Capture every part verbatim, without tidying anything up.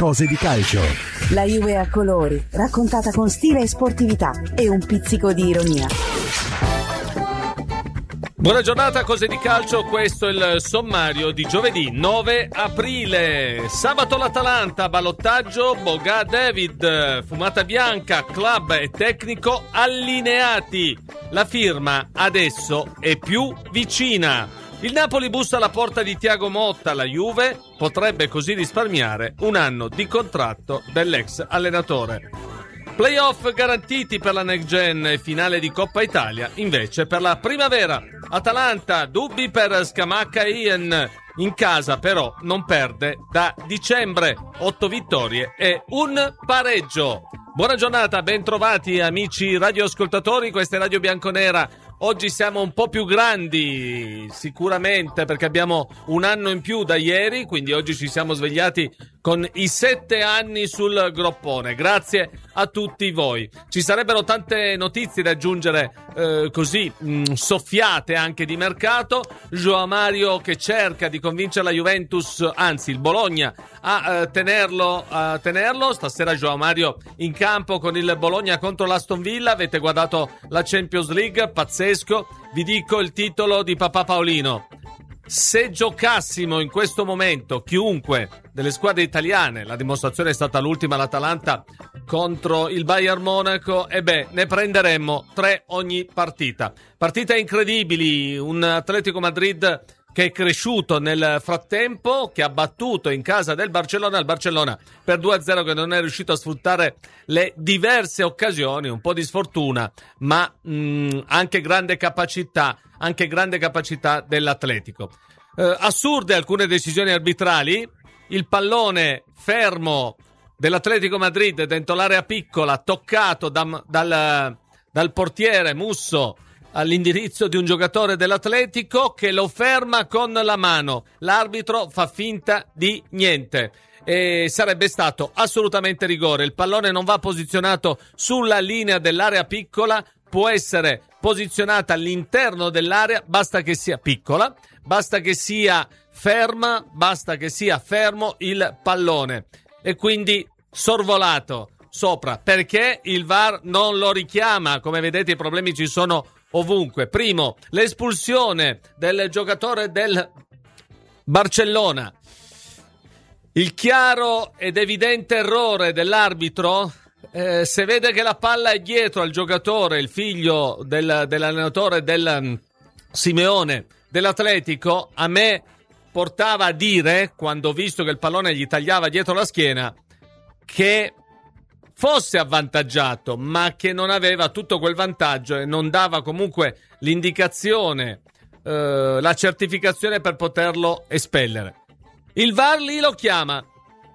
Cose di calcio. La Juve a colori, raccontata con stile e sportività e un pizzico di ironia. Buona giornata, Cose di calcio, questo è il sommario di giovedì nove aprile. Sabato l'Atalanta, ballottaggio, Boga David, fumata bianca, club e tecnico allineati. La firma adesso è più vicina. Il Napoli bussa alla porta di Thiago Motta, la Juve potrebbe così risparmiare un anno di contratto dell'ex allenatore. Playoff garantiti per la Next Gen e finale di Coppa Italia invece per la primavera. Atalanta, dubbi per Scamacca e Ian. In casa però non perde da dicembre. Otto vittorie e un pareggio. Buona giornata, ben trovati amici radioascoltatori, questa è Radio Bianconera. Oggi siamo un po' più grandi sicuramente perché abbiamo un anno in più da ieri, quindi oggi ci siamo svegliati con i sette anni sul groppone. Grazie a tutti voi. Ci sarebbero tante notizie da aggiungere eh, così mh, soffiate anche di mercato. João Mario che cerca di convincere la Juventus, anzi il Bologna, a eh, tenerlo, a tenerlo. Stasera João Mario in campo con il Bologna contro l'Aston Villa. Avete guardato la Champions League? Pazzesco. Vi dico il titolo di Papà Paolino. Se giocassimo in questo momento chiunque delle squadre italiane, la dimostrazione è stata l'ultima, l'Atalanta contro il Bayern Monaco, e beh, ne prenderemmo tre ogni partita. Partite incredibili, un Atletico Madrid che è cresciuto nel frattempo, che ha battuto in casa del Barcellona, il Barcellona per due a zero, che non è riuscito a sfruttare le diverse occasioni, un po' di sfortuna, ma mh, anche grande capacità, anche grande capacità dell'Atletico. Eh, assurde alcune decisioni arbitrali, il pallone fermo dell'Atletico Madrid dentro l'area piccola, toccato da, dal, dal portiere Musso all'indirizzo di un giocatore dell'Atletico che lo ferma con la mano. L'arbitro fa finta di niente. E sarebbe stato assolutamente rigore. Il pallone non va posizionato sulla linea dell'area piccola, può essere posizionata all'interno dell'area, basta che sia piccola, basta che sia ferma, basta che sia fermo il pallone. E quindi sorvolato sopra, perché il V A R non lo richiama. Come vedete i problemi ci sono ovunque. Primo, l'espulsione del giocatore del Barcellona. Il chiaro ed evidente errore dell'arbitro, eh, se vede che la palla è dietro al giocatore, il figlio del, dell'allenatore del um, Simeone dell'Atletico, a me portava a dire, quando ho visto che il pallone gli tagliava dietro la schiena, che fosse avvantaggiato, ma che non aveva tutto quel vantaggio e non dava comunque l'indicazione, eh, la certificazione per poterlo espellere. Il V A R lì lo chiama.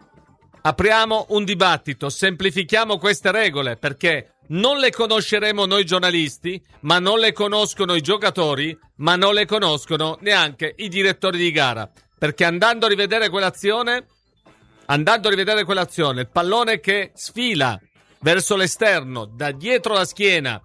Apriamo un dibattito, semplifichiamo queste regole, perché non le conosceremo noi giornalisti, ma non le conoscono i giocatori, ma non le conoscono neanche i direttori di gara, perché andando a rivedere quell'azione Andando a rivedere quell'azione, il pallone che sfila verso l'esterno, da dietro la schiena,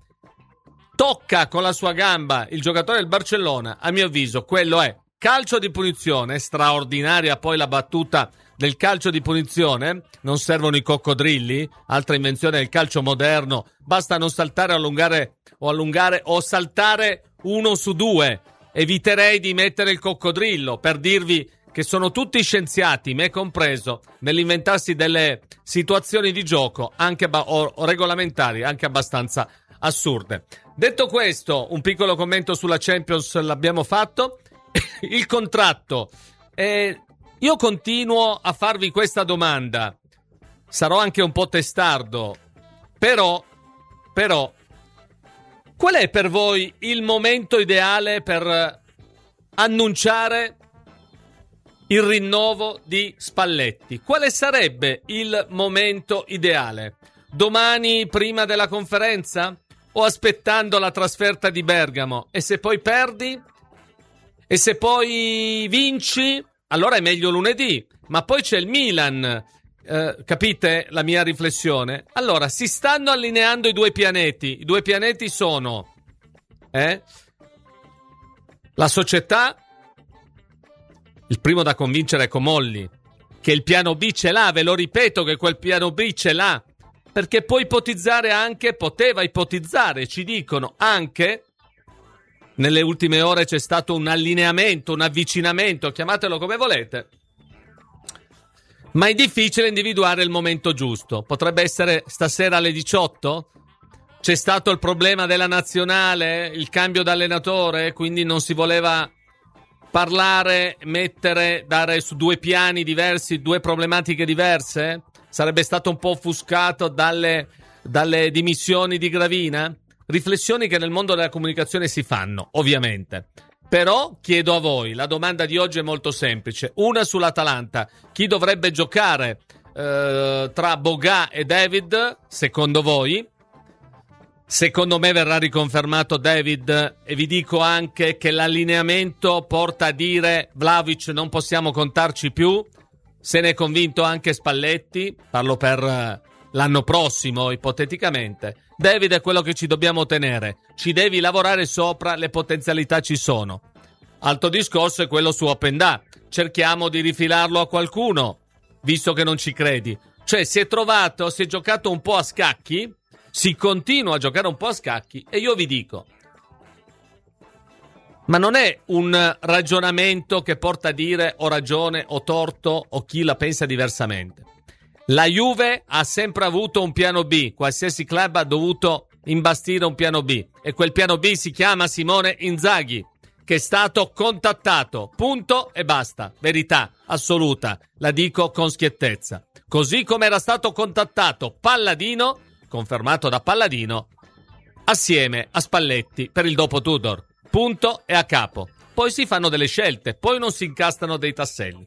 tocca con la sua gamba il giocatore del Barcellona, a mio avviso quello è calcio di punizione. Straordinaria poi la battuta del calcio di punizione, non servono i coccodrilli, altra invenzione del calcio moderno, basta non saltare o allungare o allungare o saltare uno su due. Eviterei di mettere il coccodrillo, per dirvi che sono tutti scienziati, me compreso, nell'inventarsi delle situazioni di gioco anche ba- o, o regolamentari anche abbastanza assurde. Detto questo, un piccolo commento sulla Champions l'abbiamo fatto. Il contratto. Eh, io continuo a farvi questa domanda. Sarò anche un po' testardo, però, però, qual è per voi il momento ideale per annunciare il rinnovo di Spalletti? Quale sarebbe il momento ideale? Domani prima della conferenza? O aspettando la trasferta di Bergamo? E se poi perdi? E se poi vinci? Allora è meglio lunedì. Ma poi c'è il Milan. Eh, capite la mia riflessione? Allora, si stanno allineando i due pianeti. I due pianeti sono eh? la società. Il primo da convincere è Comolli, che il piano B ce l'ha, ve lo ripeto che quel piano B ce l'ha, perché può ipotizzare anche, poteva ipotizzare, ci dicono anche, nelle ultime ore c'è stato un allineamento, un avvicinamento, chiamatelo come volete, ma è difficile individuare il momento giusto. Potrebbe essere stasera alle diciotto? C'è stato il problema della nazionale, il cambio d'allenatore, quindi non si voleva parlare, mettere, dare su due piani diversi, due problematiche diverse? Sarebbe stato un po' offuscato dalle, dalle dimissioni di Gravina? Riflessioni che nel mondo della comunicazione si fanno, ovviamente. Però chiedo a voi, la domanda di oggi è molto semplice. Una sull'Atalanta. Chi dovrebbe giocare eh, tra Boga e David, secondo voi? Secondo me verrà riconfermato David, e vi dico anche che l'allineamento porta a dire Vlahovic non possiamo contarci più. Se ne è convinto anche Spalletti, parlo per l'anno prossimo ipoteticamente. David è quello che ci dobbiamo tenere, ci devi lavorare sopra, le potenzialità ci sono. Altro discorso è quello su Openda, cerchiamo di rifilarlo a qualcuno, visto che non ci credi. Cioè si è trovato, si è giocato un po' a scacchi, si continua a giocare un po' a scacchi, e io vi dico, ma non è un ragionamento che porta a dire ho ragione, ho torto, o chi la pensa diversamente. La Juve ha sempre avuto un piano B, qualsiasi club ha dovuto imbastire un piano B, e quel piano B si chiama Simone Inzaghi, che è stato contattato, punto e basta, verità assoluta, la dico con schiettezza. Così come era stato contattato Palladino, confermato da Palladino, assieme a Spalletti per il dopo Tudor. Punto e a capo. Poi si fanno delle scelte, poi non si incastano dei tasselli.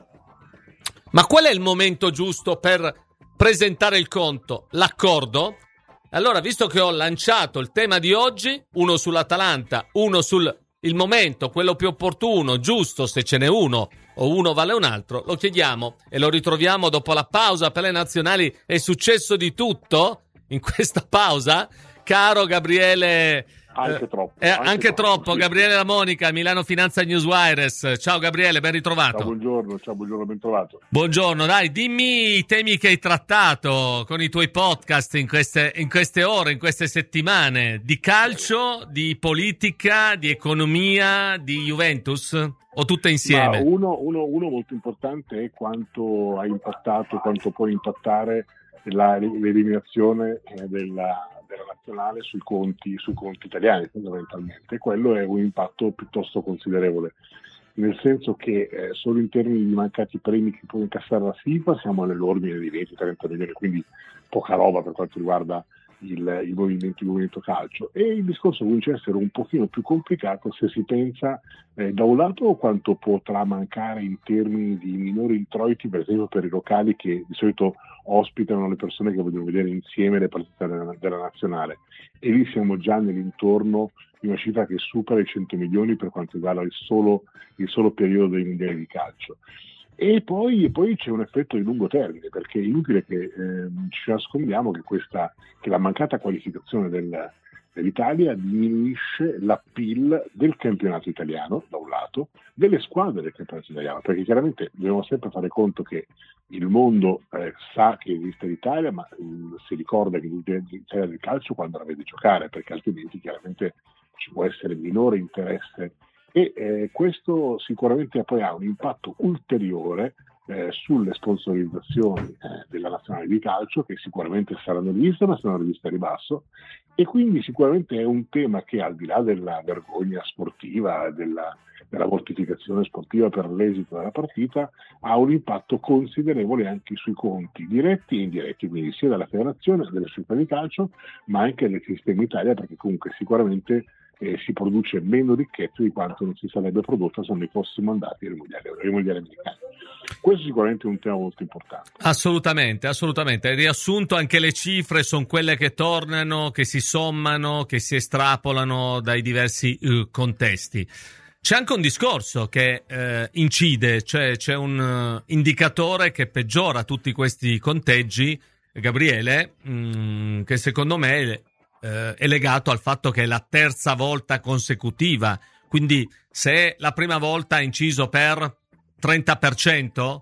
Ma qual è il momento giusto per presentare il conto? L'accordo? Allora, visto che ho lanciato il tema di oggi, uno sull'Atalanta, uno sul il momento, quello più opportuno, giusto, se ce n'è uno, o uno vale un altro, lo chiediamo e lo ritroviamo dopo la pausa per le nazionali. È successo di tutto in questa pausa, caro Gabriele. Anche troppo. Eh, anche, anche troppo, troppo sì. Gabriele La Monica, Milano Finanza Newswires. Ciao Gabriele, ben ritrovato. Ciao, buongiorno, ciao, buongiorno, ben trovato. Buongiorno, dai, dimmi i temi che hai trattato con i tuoi podcast in queste, in queste ore, in queste settimane, di calcio, di politica, di economia, di Juventus, o tutte insieme? Ma uno, uno, uno molto importante è quanto ha impattato, quanto può impattare la, l'eliminazione della della nazionale sui conti, sui conti italiani fondamentalmente. Quello è un impatto piuttosto considerevole, nel senso che eh, solo in termini di mancati premi che può incassare la FIFA siamo nell'ordine di venti trenta milioni, quindi poca roba per quanto riguarda il, il, movimento, il movimento calcio. E il discorso comincia a essere un pochino più complicato se si pensa eh, da un lato quanto potrà mancare in termini di minori introiti, per esempio per i locali che di solito ospitano le persone che vogliono vedere insieme le partite della, della nazionale, e lì siamo già nell'intorno di una cifra che supera i cento milioni per quanto riguarda il solo, il solo periodo dei mondiali di calcio. E poi, poi c'è un effetto di lungo termine, perché è inutile che eh, ci nascondiamo che, questa, che la mancata qualificazione del, dell'Italia diminuisce l'appeal del campionato italiano, da un lato, delle squadre del campionato italiano, perché chiaramente dobbiamo sempre fare conto che il mondo eh, sa che esiste l'Italia, ma mh, si ricorda che l'Italia del calcio quando la vede giocare, perché altrimenti chiaramente ci può essere minore interesse. E eh, questo sicuramente poi ha un impatto ulteriore eh, sulle sponsorizzazioni eh, della nazionale di calcio, che sicuramente saranno riviste, ma saranno riviste a ribasso, e quindi sicuramente è un tema che, al di là della vergogna sportiva, della, della mortificazione sportiva per l'esito della partita, ha un impatto considerevole anche sui conti diretti e indiretti, quindi sia della federazione, delle società di calcio, ma anche del sistema Italia, perché comunque sicuramente Eh, si produce meno ricchezza di quanto non si sarebbe prodotta se non fossimo andati ai mondiali, ai mondiali americani. Questo è sicuramente un tema molto importante. Assolutamente, assolutamente. Riassunto, anche le cifre sono quelle che tornano, che si sommano, che si estrapolano dai diversi uh, contesti. C'è anche un discorso che eh, incide, cioè c'è un uh, indicatore che peggiora tutti questi conteggi, Gabriele, mh, che secondo me Eh, è legato al fatto che è la terza volta consecutiva, quindi se la prima volta ha inciso per trenta per cento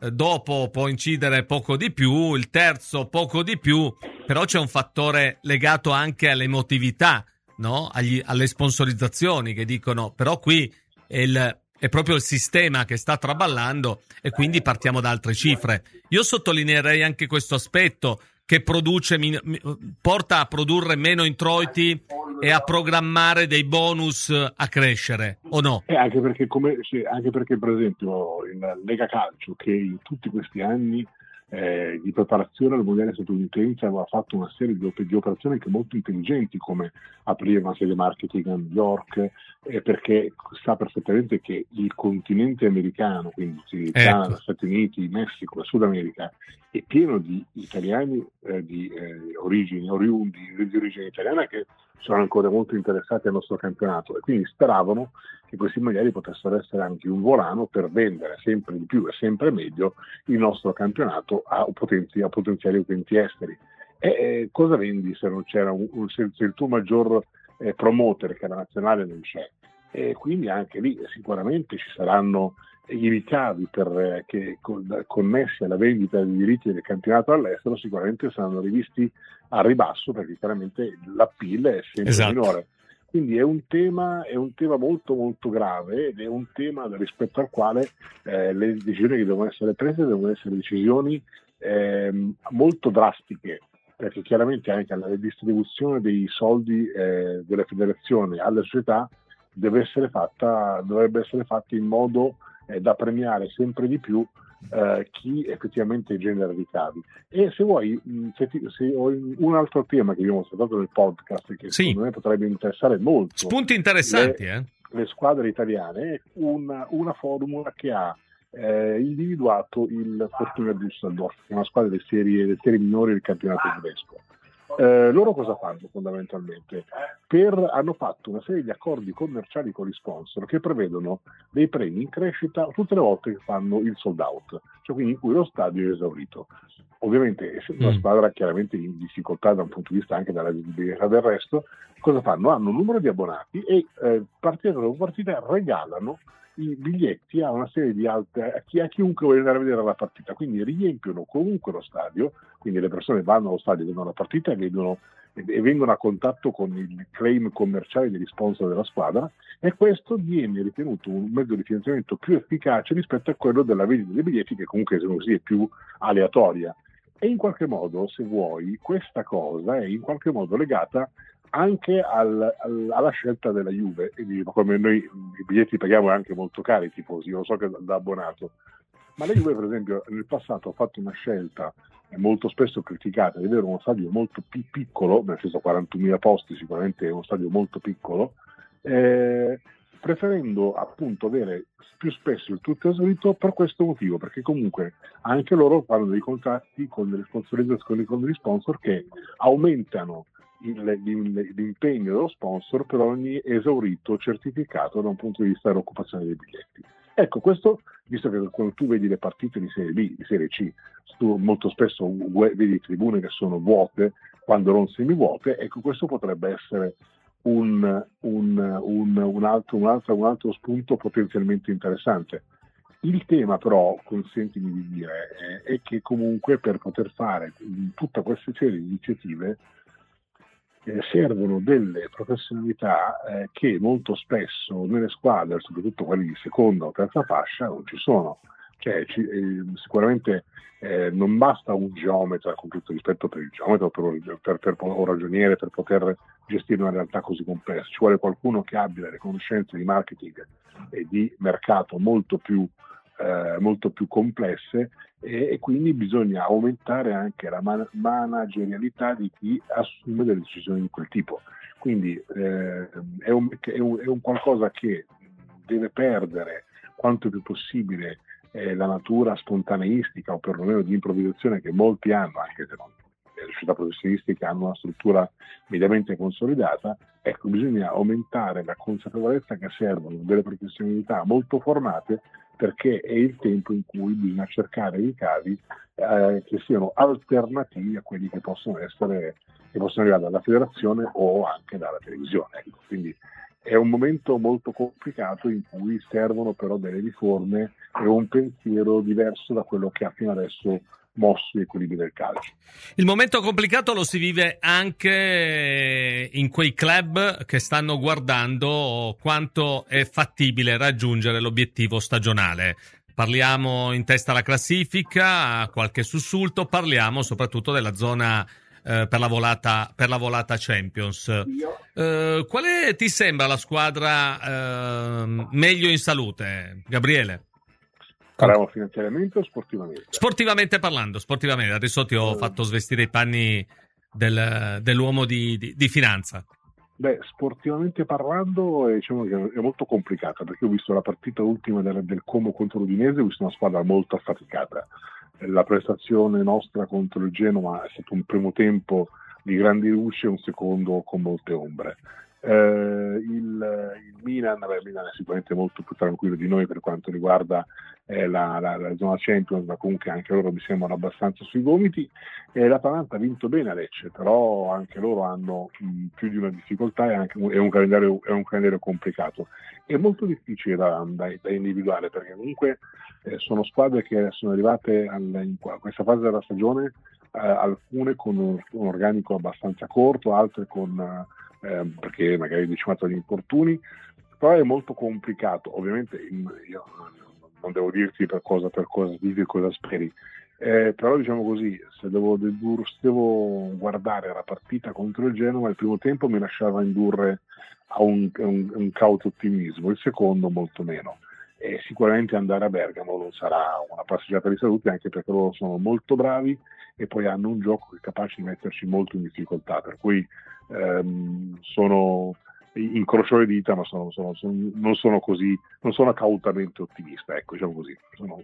eh, dopo può incidere poco di più, il terzo poco di più, però c'è un fattore legato anche all'emotività, no? Agli, alle sponsorizzazioni che dicono, però qui è, il, è proprio il sistema che sta traballando e quindi partiamo da altre cifre. Io sottolineerei anche questo aspetto, che produce, porta a produrre meno introiti e a programmare dei bonus a crescere, o no? Eh, anche perché, come, sì, anche perché per esempio il Lega Calcio, che in tutti questi anni eh, di preparazione al mondiale statunitense aveva fatto una serie di, op- di operazioni anche molto intelligenti, come aprire una sede marketing a New York, eh, perché sa perfettamente che il continente americano, quindi Canada, ecco. Stati Uniti, Messico e Sud America, è pieno di italiani eh, di eh, origini, oriundi, di origine italiana, che sono ancora molto interessati al nostro campionato, e quindi speravano che questi mondiali potessero essere anche un volano per vendere sempre di più e sempre meglio il nostro campionato a, potenzi, a potenziali utenti esteri. E eh, cosa vendi se non c'era un, un se il tuo maggior eh, promoter, che la nazionale, non c'è? E quindi anche lì sicuramente ci saranno i ricavi per, eh, che, con, connessi alla vendita dei diritti del campionato all'estero, sicuramente saranno rivisti al ribasso, perché chiaramente l'appeal è sempre esatto. minore. Quindi è un tema, è un tema molto molto grave, ed è un tema rispetto al quale eh, le decisioni che devono essere prese devono essere decisioni eh, molto drastiche, perché chiaramente anche la redistribuzione dei soldi eh, delle federazioni alle società deve essere fatta, dovrebbe essere fatta in modo eh, da premiare sempre di più eh, chi effettivamente genera ricavi. E se vuoi, se, ti, se ho un altro tema che abbiamo trattato nel podcast, che sì. secondo me potrebbe interessare molto, spunti interessanti, le, eh? le squadre italiane, è una, una formula che ha eh, individuato il Fortuna Düsseldorf, che è una squadra delle serie, delle serie minori del campionato tedesco. Eh, loro cosa fanno fondamentalmente? Per, hanno fatto una serie di accordi commerciali con gli sponsor che prevedono dei premi in crescita tutte le volte che fanno il sold out, cioè quindi in cui lo stadio è esaurito. Ovviamente, essendo una squadra chiaramente in difficoltà da un punto di vista anche dalla visibilità del resto, cosa fanno? Hanno un numero di abbonati e eh, partita dopo partita regalano i biglietti a una serie di altre, a, chi, a chiunque vuole andare a vedere la partita, quindi riempiono comunque lo stadio, quindi le persone vanno allo stadio, vedono la partita e, vedono, e, e vengono a contatto con il claim commerciale degli sponsor della squadra, e questo viene ritenuto un mezzo di finanziamento più efficace rispetto a quello della vendita dei biglietti, che comunque se così è più aleatoria. E in qualche modo, se vuoi, questa cosa è in qualche modo legata anche al, al, alla scelta della Juve, e di, come noi i biglietti paghiamo anche molto cari, tifosi, io lo so che da, da abbonato, ma la Juve per esempio nel passato ha fatto una scelta molto spesso criticata di avere uno stadio molto più piccolo, nel senso quarantunomila posti, sicuramente è uno stadio molto piccolo, eh, preferendo appunto avere più spesso il tutto esaurito per questo motivo, perché comunque anche loro fanno dei contratti con delle sponsorizzazioni, con degli sponsor che aumentano l'impegno dello sponsor per ogni esaurito certificato da un punto di vista dell'occupazione dei biglietti. Ecco, questo, visto che quando tu vedi le partite di Serie B, di Serie C, tu molto spesso vedi tribune che sono vuote quando non semivuote, ecco, questo potrebbe essere un, un, un, un, altro, un, altro, un altro spunto potenzialmente interessante. Il tema però, consentimi di dire, è, è che comunque per poter fare tutta questa serie di iniziative Eh, servono delle professionalità eh, che molto spesso nelle squadre, soprattutto quelle di seconda o terza fascia, non ci sono. Cioè, ci, eh, sicuramente eh, non basta un geometra, con tutto rispetto per il geometra per, per, per, o ragioniere, per poter gestire una realtà così complessa. Ci vuole qualcuno che abbia delle conoscenze di marketing e di mercato molto più Eh, molto più complesse, e, e quindi bisogna aumentare anche la man- managerialità di chi assume delle decisioni di quel tipo. Quindi eh, è, un, è, un, è un qualcosa che deve perdere quanto più possibile eh, la natura spontaneistica o perlomeno di improvvisazione che molti hanno, anche se non le società professionistiche hanno una struttura mediamente consolidata. Ecco, bisogna aumentare la consapevolezza che servono delle professionalità molto formate, perché è il tempo in cui bisogna cercare ricavi eh, che siano alternativi a quelli che possono essere, che possono arrivare dalla federazione o anche dalla televisione. Ecco. Quindi è un momento molto complicato in cui servono però delle riforme e un pensiero diverso da quello che ha fino adesso mosso gli equilibri del calcio. Il momento complicato lo si vive anche in quei club che stanno guardando quanto è fattibile raggiungere l'obiettivo stagionale. Parliamo in testa alla classifica, qualche sussulto, parliamo soprattutto della zona eh, per la volata per la volata Champions. Eh, quale ti sembra la squadra eh, meglio in salute, Gabriele? Parliamo finanziariamente o sportivamente? Sportivamente parlando, sportivamente. Adesso ti ho eh. fatto svestire i panni del, dell'uomo di, di, di finanza. Beh, sportivamente parlando, diciamo che è molto complicata, perché ho visto la partita ultima del, del Como contro l'Udinese, ho visto una squadra molto affaticata. La prestazione nostra contro il Genoa è stato un primo tempo di grandi luci e un secondo con molte ombre. Eh, il, il Milan, beh, il Milan è sicuramente molto più tranquillo di noi per quanto riguarda eh, la, la, la zona Champions, ma comunque anche loro mi sembrano abbastanza sui gomiti. E l'Atalanta ha vinto bene a Lecce, però anche loro hanno mh, più di una difficoltà e anche è un calendario, è un calendario complicato. È molto difficile da, da, da individuare, perché comunque eh, sono squadre che sono arrivate al, in questa fase della stagione, eh, alcune con un, un organico abbastanza corto, altre con eh, perché magari decimato dagli infortuni, però è molto complicato. Ovviamente io non devo dirti per cosa per cosa vivi e cosa speri, eh, però diciamo così, se devo, devo, se devo guardare la partita contro il Genoa, il primo tempo mi lasciava indurre a un, un, un cauto ottimismo, il secondo molto meno. E sicuramente andare a Bergamo non sarà una passeggiata di salute, anche perché loro sono molto bravi e poi hanno un gioco che è capace di metterci molto in difficoltà, per cui ehm, sono incrocio le dita, ma sono, sono, sono, non sono così, non sono cautamente ottimista, ecco, diciamo così. Sono,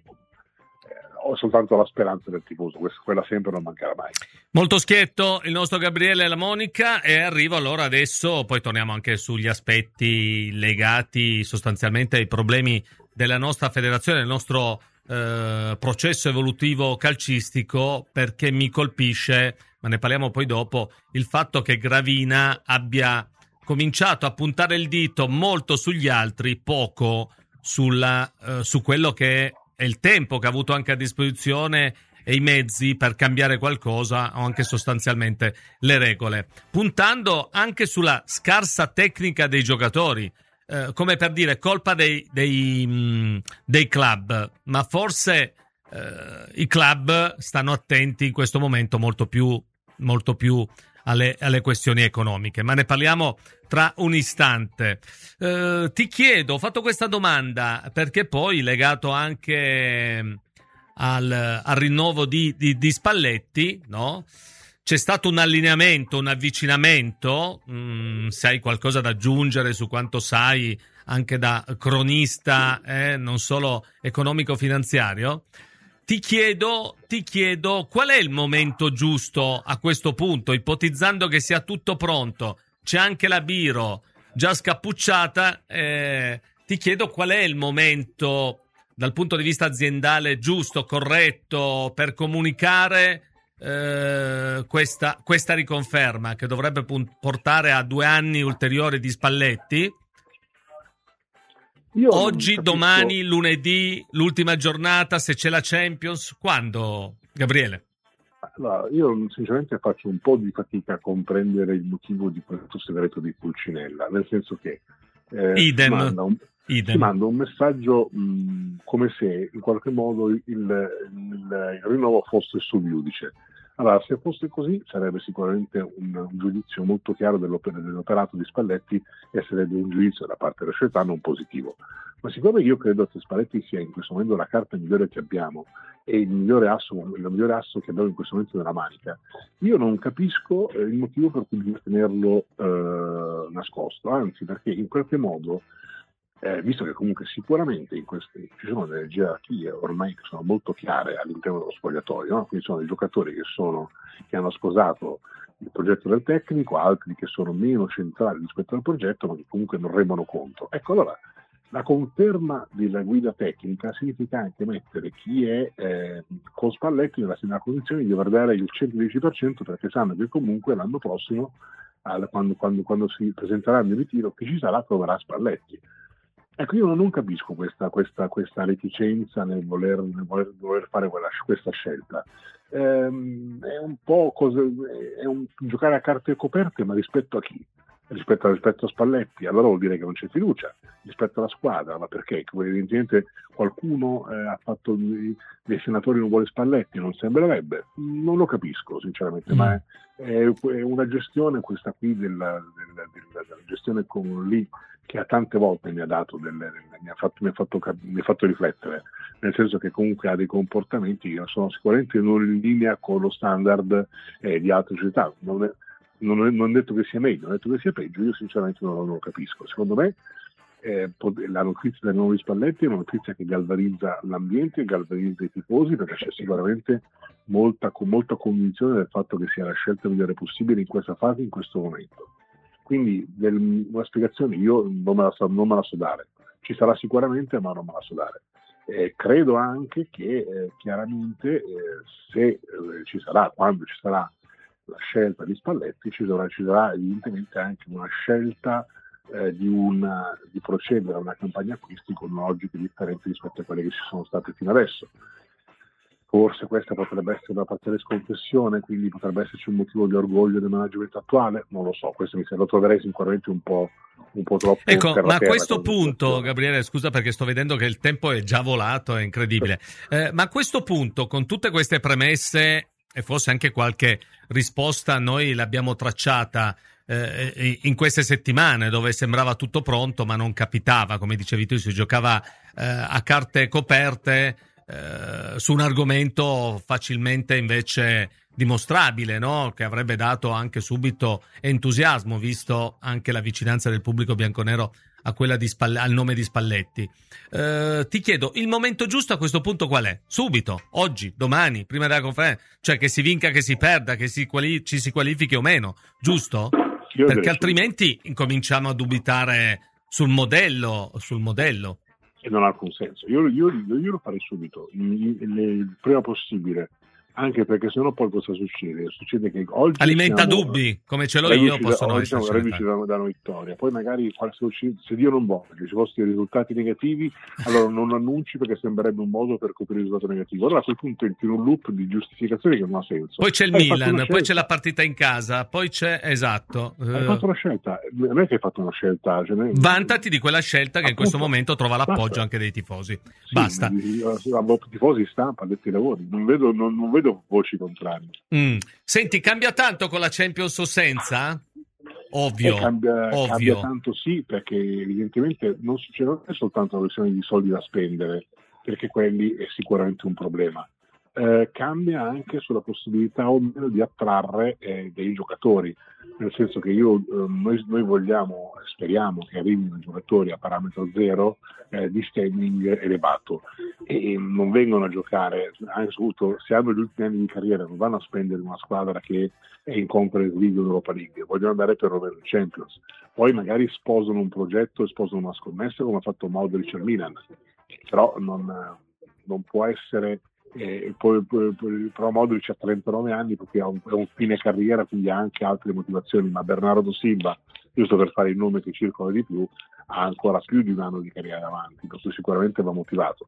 eh, ho soltanto la speranza del tifoso, questa, quella sempre non mancherà mai. Molto schietto il nostro Gabriele La Monica, e arrivo allora adesso, poi torniamo anche sugli aspetti legati sostanzialmente ai problemi della nostra federazione, del nostro eh, processo evolutivo calcistico, perché mi colpisce, ma ne parliamo poi dopo, il fatto che Gravina abbia cominciato a puntare il dito molto sugli altri, poco sulla, eh, su quello che è il tempo che ha avuto anche a disposizione e i mezzi per cambiare qualcosa o anche sostanzialmente le regole, puntando anche sulla scarsa tecnica dei giocatori, eh, come per dire colpa dei, dei, mh, dei club, ma forse eh, i club stanno attenti in questo momento molto più, molto più alle, alle questioni economiche, ma ne parliamo tra un istante. Eh, ti chiedo, ho fatto questa domanda perché poi legato anche al, al rinnovo di, di, di Spalletti, no? C'è stato un allineamento, un avvicinamento, mm, se hai qualcosa da aggiungere su quanto sai anche da cronista, eh, non solo economico-finanziario. Ti chiedo, ti chiedo qual è il momento giusto a questo punto, ipotizzando che sia tutto pronto, c'è anche la Biro già scappucciata, eh, ti chiedo qual è il momento dal punto di vista aziendale giusto, corretto, per comunicare eh, questa, questa riconferma che dovrebbe portare a due anni ulteriori di Spalletti. Io Oggi, domani, lunedì, l'ultima giornata, se c'è la Champions, quando, Gabriele? Allora, io sinceramente faccio un po' di fatica a comprendere il motivo di questo segreto di Pulcinella, nel senso che eh, Idem. Si, manda un, Idem. si manda un messaggio mh, come se in qualche modo il, il, il rinnovo fosse sul giudice. Allora, se fosse così sarebbe sicuramente un, un giudizio molto chiaro dell'oper- dell'operato di Spalletti e sarebbe un giudizio da parte della società non positivo. Ma siccome io credo che Spalletti sia in questo momento la carta migliore che abbiamo e il migliore asso, il migliore asso che abbiamo in questo momento nella manica, io non capisco eh, il motivo per cui bisogna tenerlo eh, nascosto, anzi perché in qualche modo Eh, visto che comunque sicuramente in queste, ci sono delle gerarchie ormai che sono molto chiare all'interno dello spogliatoio, no? Quindi sono dei giocatori che, sono, che hanno sposato il progetto del tecnico, altri che sono meno centrali rispetto al progetto ma che comunque non rendono conto. Ecco, allora la conferma della guida tecnica significa anche mettere chi è eh, con Spalletti nella, nella condizione di dover dare il centodieci per cento, perché sanno che comunque l'anno prossimo al, quando, quando, quando si presenterà il mio ritiro, chi ci sarà troverà Spalletti. Ecco, io non capisco questa, questa, questa reticenza nel voler, nel voler, voler fare quella, questa scelta. Ehm, è un po' cosa, è un giocare a carte coperte, ma rispetto a chi? Rispetto, rispetto a Spalletti, allora vuol dire che non c'è fiducia rispetto alla squadra, ma perché? Evidentemente qualcuno eh, ha fatto dei, dei senatori non vuole Spalletti, non sembrerebbe, non lo capisco sinceramente, mm. ma è, è una gestione questa qui della, della, della, della gestione con lì che a tante volte mi ha dato delle, mi ha fatto, mi ha fatto, mi ha fatto riflettere, nel senso che comunque ha dei comportamenti che sono sicuramente non in linea con lo standard eh, di altre società. Non è, Non è, non è detto che sia meglio, non è detto che sia peggio, io sinceramente non, non lo capisco. Secondo me eh, la notizia del nuovo Spalletti è una notizia che galvanizza l'ambiente, galvanizza i tifosi, perché c'è sicuramente molta, con molta convinzione del fatto che sia la scelta migliore possibile in questa fase, in questo momento. Quindi del, una spiegazione io non me, la so, non me la so dare, ci sarà sicuramente, ma non me la so dare. Eh, credo anche che eh, chiaramente eh, se eh, ci sarà, quando ci sarà la scelta di Spalletti, ci sarà, ci sarà evidentemente anche una scelta eh, di, una, di procedere a una campagna acquisti con logiche differenti rispetto a quelle che ci sono state fino adesso. Forse questa potrebbe essere una parziale sconfessione, quindi potrebbe esserci un motivo di orgoglio del management attuale, non lo so, questo mi sembra, lo troverei sicuramente un po', un po' troppo. Ecco, ma a questo punto, Gabriele, scusa perché sto vedendo che il tempo è già volato, è incredibile, eh, ma a questo punto, con tutte queste premesse e forse anche qualche risposta noi l'abbiamo tracciata eh, in queste settimane dove sembrava tutto pronto ma non capitava, come dicevi tu, si giocava eh, a carte coperte eh, su un argomento facilmente invece dimostrabile, no? Che avrebbe dato anche subito entusiasmo, visto anche la vicinanza del pubblico bianconero a quella di Spalle- al nome di Spalletti. Eh, ti chiedo, il momento giusto a questo punto qual è? Subito, oggi, domani, prima della conferenza, cioè che si vinca, che si perda, che si quali- ci si qualifichi o meno, giusto? Io Perché altrimenti incominciamo a dubitare sul modello, sul modello. E non ha alcun senso. Io, io, io lo farei subito, il, il, il prima possibile. Anche perché sennò poi cosa succede? Succede che oggi alimenta siamo, dubbi, come ce l'ho io, possono essere reduci da, da una vittoria. Poi magari se, se Dio non vuole che ci fossero risultati negativi, allora non annunci perché sembrerebbe un modo per coprire il risultato negativo. Allora a quel punto entri in un loop di giustificazione che non ha senso. Poi c'è il hai Milan, poi c'è la partita in casa, poi c'è, esatto. Hai fatto una scelta, non è che hai fatto una scelta. Cioè, ne... Vantati di quella scelta che appunto, in questo momento trova l'appoggio basta. Anche dei tifosi. Sì, basta. I tifosi stampa, addetti ai lavori, non vedo, non, non vedo voci contrarie. Mm. Senti, cambia tanto con la Champions o senza? Ovvio, eh, cambia, ovvio. Cambia tanto sì, perché evidentemente non, cioè, non è soltanto una questione di soldi da spendere, perché quelli è sicuramente un problema. Eh, cambia anche sulla possibilità o meno di attrarre eh, dei giocatori, nel senso che io, eh, noi, noi vogliamo, speriamo che arrivino giocatori a parametro zero eh, di standing elevato e, e non vengono a giocare, anche soprattutto se hanno gli ultimi anni di carriera, non vanno a spendere una squadra che è in Conference League o Europa League, vogliono andare per Rover Champions, poi magari sposano un progetto e sposano una scommessa come ha fatto Modric al Milan, però non, non può essere. E poi, poi, poi però Modric ha trentanove anni perché è un, è un fine carriera, quindi ha anche altre motivazioni, ma Bernardo Silva, giusto per fare il nome che circola di più, ha ancora più di un anno di carriera davanti, per cui sicuramente va motivato.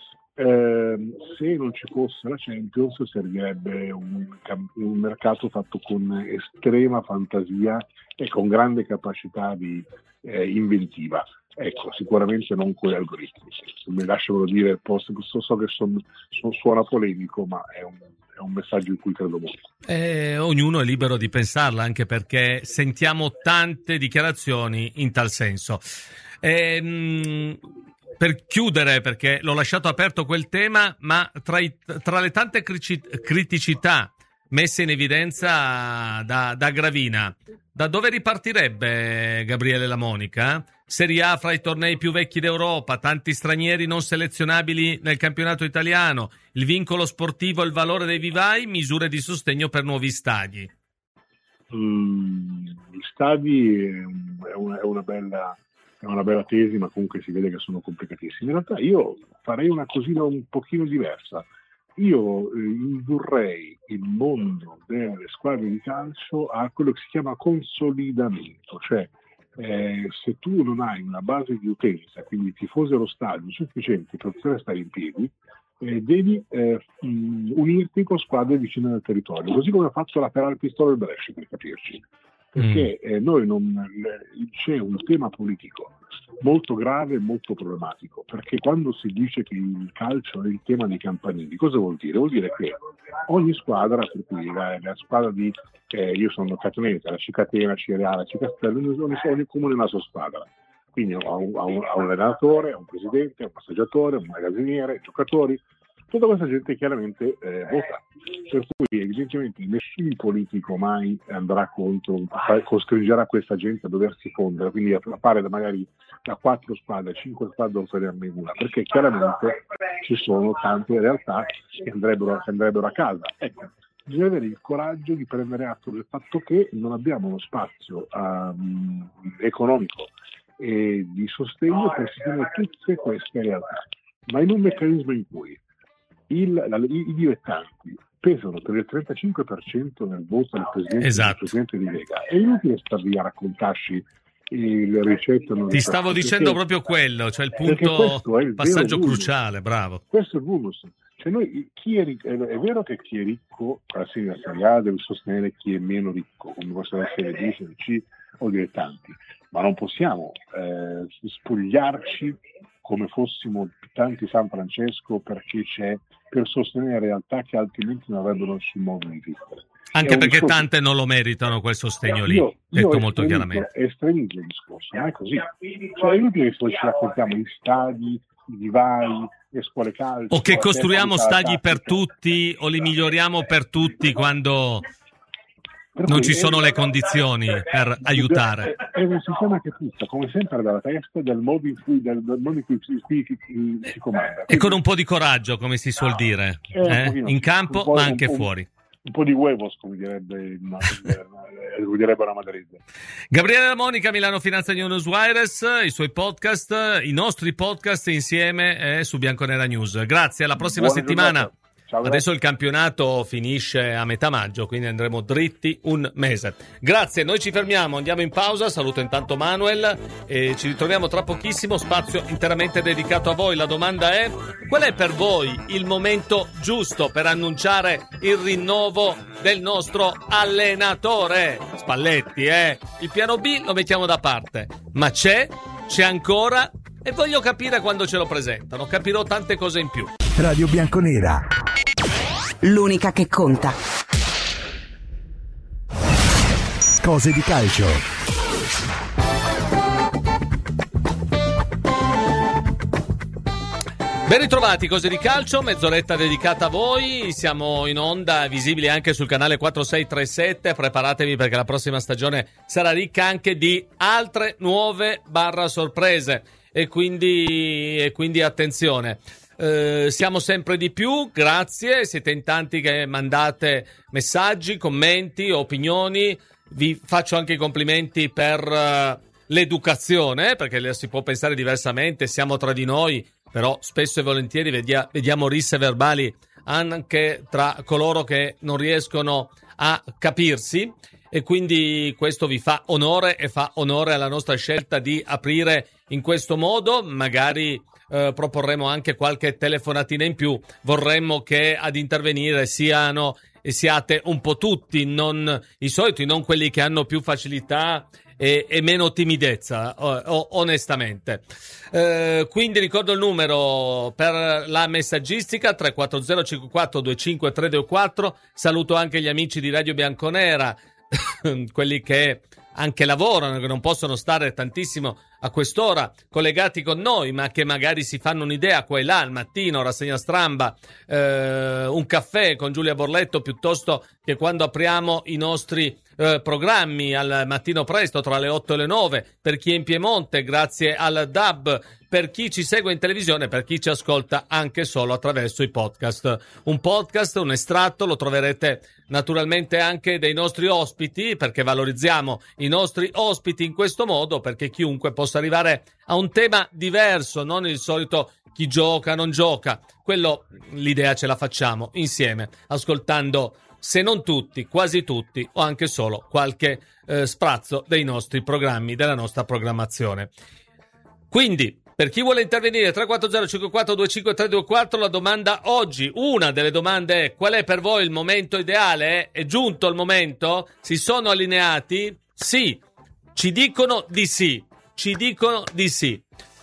Eh, se non ci fosse la Champions servirebbe un, un mercato fatto con estrema fantasia e con grande capacità di eh, inventiva. Ecco, sicuramente non con gli algoritmi. Mi lasciano dire, posso, so che son, son, suona polemico, ma è un, è un messaggio in cui credo molto. Eh, ognuno è libero di pensarla, anche perché sentiamo tante dichiarazioni in tal senso. Eh, mh, per chiudere, perché l'ho lasciato aperto quel tema, ma tra, i, tra le tante criticità messe in evidenza da, da Gravina, da dove ripartirebbe Gabriele La Monica? Serie A fra i tornei più vecchi d'Europa, tanti stranieri non selezionabili nel campionato italiano, il vincolo sportivo e il valore dei vivai, misure di sostegno per nuovi stadi. Mm, gli stadi è una, è una bella è una bella tesi, ma comunque si vede che sono complicatissimi. In realtà io farei una cosina un pochino diversa. io eh, indurrei il mondo delle squadre di calcio a quello che si chiama consolidamento, cioè eh, se tu non hai una base di utenza, quindi tifosi allo stadio sufficienti per poter stare in piedi, eh, devi eh, mh, unirti con squadre vicine al territorio, così come ha fatto la Ferrari Pistoia e Brescia, per capirci. Perché eh, noi non, eh, c'è un tema politico molto grave e molto problematico, perché quando si dice che il calcio è il tema dei campanili, cosa vuol dire? Vuol dire che ogni squadra, per cui la, la squadra di eh, io sono catonese, la Cicatena, la Cireale, la Cicastello, ogni, ogni comune ha una sua squadra, quindi ha un, ha un, ha un allenatore, ha un presidente, un passeggiatore, un magazziniere, giocatori. Tutta questa gente chiaramente eh, vota, per cui evidentemente nessun politico mai andrà contro, costringerà questa gente a doversi fondere, quindi a fare da magari da quattro squadre, cinque squadre non farne una, perché chiaramente ci sono tante realtà che andrebbero, che andrebbero a casa. Ecco, bisogna avere il coraggio di prendere atto del fatto che non abbiamo uno spazio um, economico e di sostegno per sostenere tutte queste realtà, ma in un meccanismo in cui Il, la, i, i dilettanti pesano per il trentacinque per cento nel voto del presidente, esatto. del presidente di Lega. È inutile stare lì a raccontarci le ricette. Non Ti stavo perché, dicendo proprio quello, cioè il punto, il passaggio cruciale, bravo. Questo è il vulnus. Cioè noi, chi è, ricco, è, è vero che chi è ricco alla Serie A deve sostenere chi è meno ricco, come possono essere B, Serie C o dilettanti, ma non possiamo eh, spogliarci come fossimo tanti San Francesco perché c'è per sostenere realtà che altrimenti non avrebbero nessun modo di esistere. Anche perché discorso... tante non lo meritano quel sostegno lì, io, detto io molto chiaramente. Estremizzo il discorso, ma è così. Cioè è inutile che ci raccontiamo gli stadi, i vivai, le scuole calcio. O che costruiamo stadi per tutti o li miglioriamo per tutti quando non ci sono le condizioni per aiutare. È un sistema che puzza, come sempre, dalla testa del modo in cui, del, del modo in cui si, si, si, si comanda. E con un po' di coraggio, come si suol dire, eh? In campo ma anche un fuori. Un po' di huevos, come direbbe, no, come direbbe la Madrid. Gabriele La Monica, Milano Finanza News Wires, i suoi podcast, i nostri podcast insieme eh, su Bianconera News. Grazie, alla prossima Buona settimana. Giornata. Ciao, adesso il campionato finisce a metà maggio, quindi andremo dritti un mese. Grazie, noi ci fermiamo, andiamo in pausa. Saluto intanto Manuel e ci ritroviamo tra pochissimo. Spazio interamente dedicato a voi. La domanda è: qual è per voi il momento giusto per annunciare il rinnovo del nostro allenatore? Spalletti, eh? Il piano B lo mettiamo da parte, ma c'è, c'è ancora e voglio capire quando ce lo presentano. Capirò tante cose in più. Radio Bianconera, l'unica che conta. Cose di calcio. Ben ritrovati, Cose di Calcio, mezz'oretta dedicata a voi. Siamo in onda, visibili anche sul canale quattro sei tre sette. Preparatevi perché la prossima stagione sarà ricca anche di altre nuove barra sorprese. E quindi, e quindi attenzione. Uh, siamo sempre di più, grazie, siete in tanti che mandate messaggi, commenti, opinioni. Vi faccio anche i complimenti per uh, l'educazione, perché si può pensare diversamente, siamo tra di noi, però spesso e volentieri vedia- vediamo risse verbali anche tra coloro che non riescono a capirsi, e quindi questo vi fa onore e fa onore alla nostra scelta di aprire in questo modo. Magari Eh, proporremo anche qualche telefonatina in più. Vorremmo che ad intervenire siano e siate un po' tutti, non i soliti, non quelli che hanno più facilità e, e meno timidezza, o, o, onestamente. Eh, quindi ricordo il numero per la messaggistica: tre quattro zero cinque quattro due cinque tre due quattro. Saluto anche gli amici di Radio Bianconera, quelli che anche lavorano, che non possono stare tantissimo a quest'ora collegati con noi, ma che magari si fanno un'idea qua e là al mattino, rassegna stramba, eh, un caffè con Giulia Borletto, piuttosto che quando apriamo i nostri eh, programmi al mattino presto tra le otto e le nove. Per chi è in Piemonte, grazie al D A B. Per chi ci segue in televisione, per chi ci ascolta anche solo attraverso i podcast. Un podcast, un estratto, lo troverete naturalmente anche dei nostri ospiti, perché valorizziamo i nostri ospiti in questo modo, perché chiunque possa arrivare a un tema diverso, non il solito chi gioca, non gioca. Quello, l'idea ce la facciamo insieme, ascoltando, se non tutti, quasi tutti, o anche solo qualche eh, sprazzo dei nostri programmi, della nostra programmazione. Quindi, per chi vuole intervenire, tre quattro zero cinque quattro due cinque tre due quattro, la domanda oggi, una delle domande è: qual è per voi il momento ideale? È giunto il momento? Si sono allineati? Sì, ci dicono di sì, ci dicono di sì.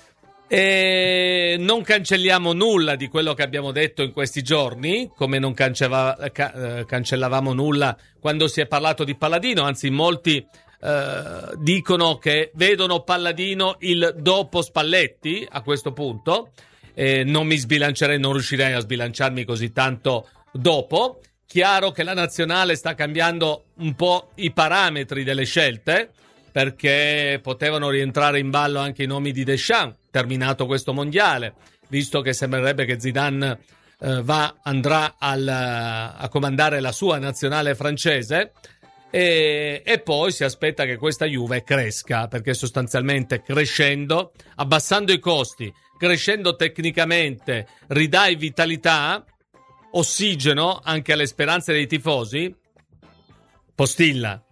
E non cancelliamo nulla di quello che abbiamo detto in questi giorni, come non cancella, ca- cancellavamo nulla quando si è parlato di Palladino, anzi molti Uh, dicono che vedono Palladino il dopo Spalletti a questo punto, e non mi sbilancerei, non riuscirei a sbilanciarmi così tanto dopo. Chiaro che la nazionale sta cambiando un po' i parametri delle scelte, perché potevano rientrare in ballo anche i nomi di Deschamps terminato questo mondiale, visto che sembrerebbe che Zidane uh, va, andrà al, a comandare la sua nazionale francese. E, e poi si aspetta che questa Juve cresca, perché sostanzialmente crescendo, abbassando i costi, crescendo tecnicamente, ridai vitalità, ossigeno anche alle speranze dei tifosi. Postilla,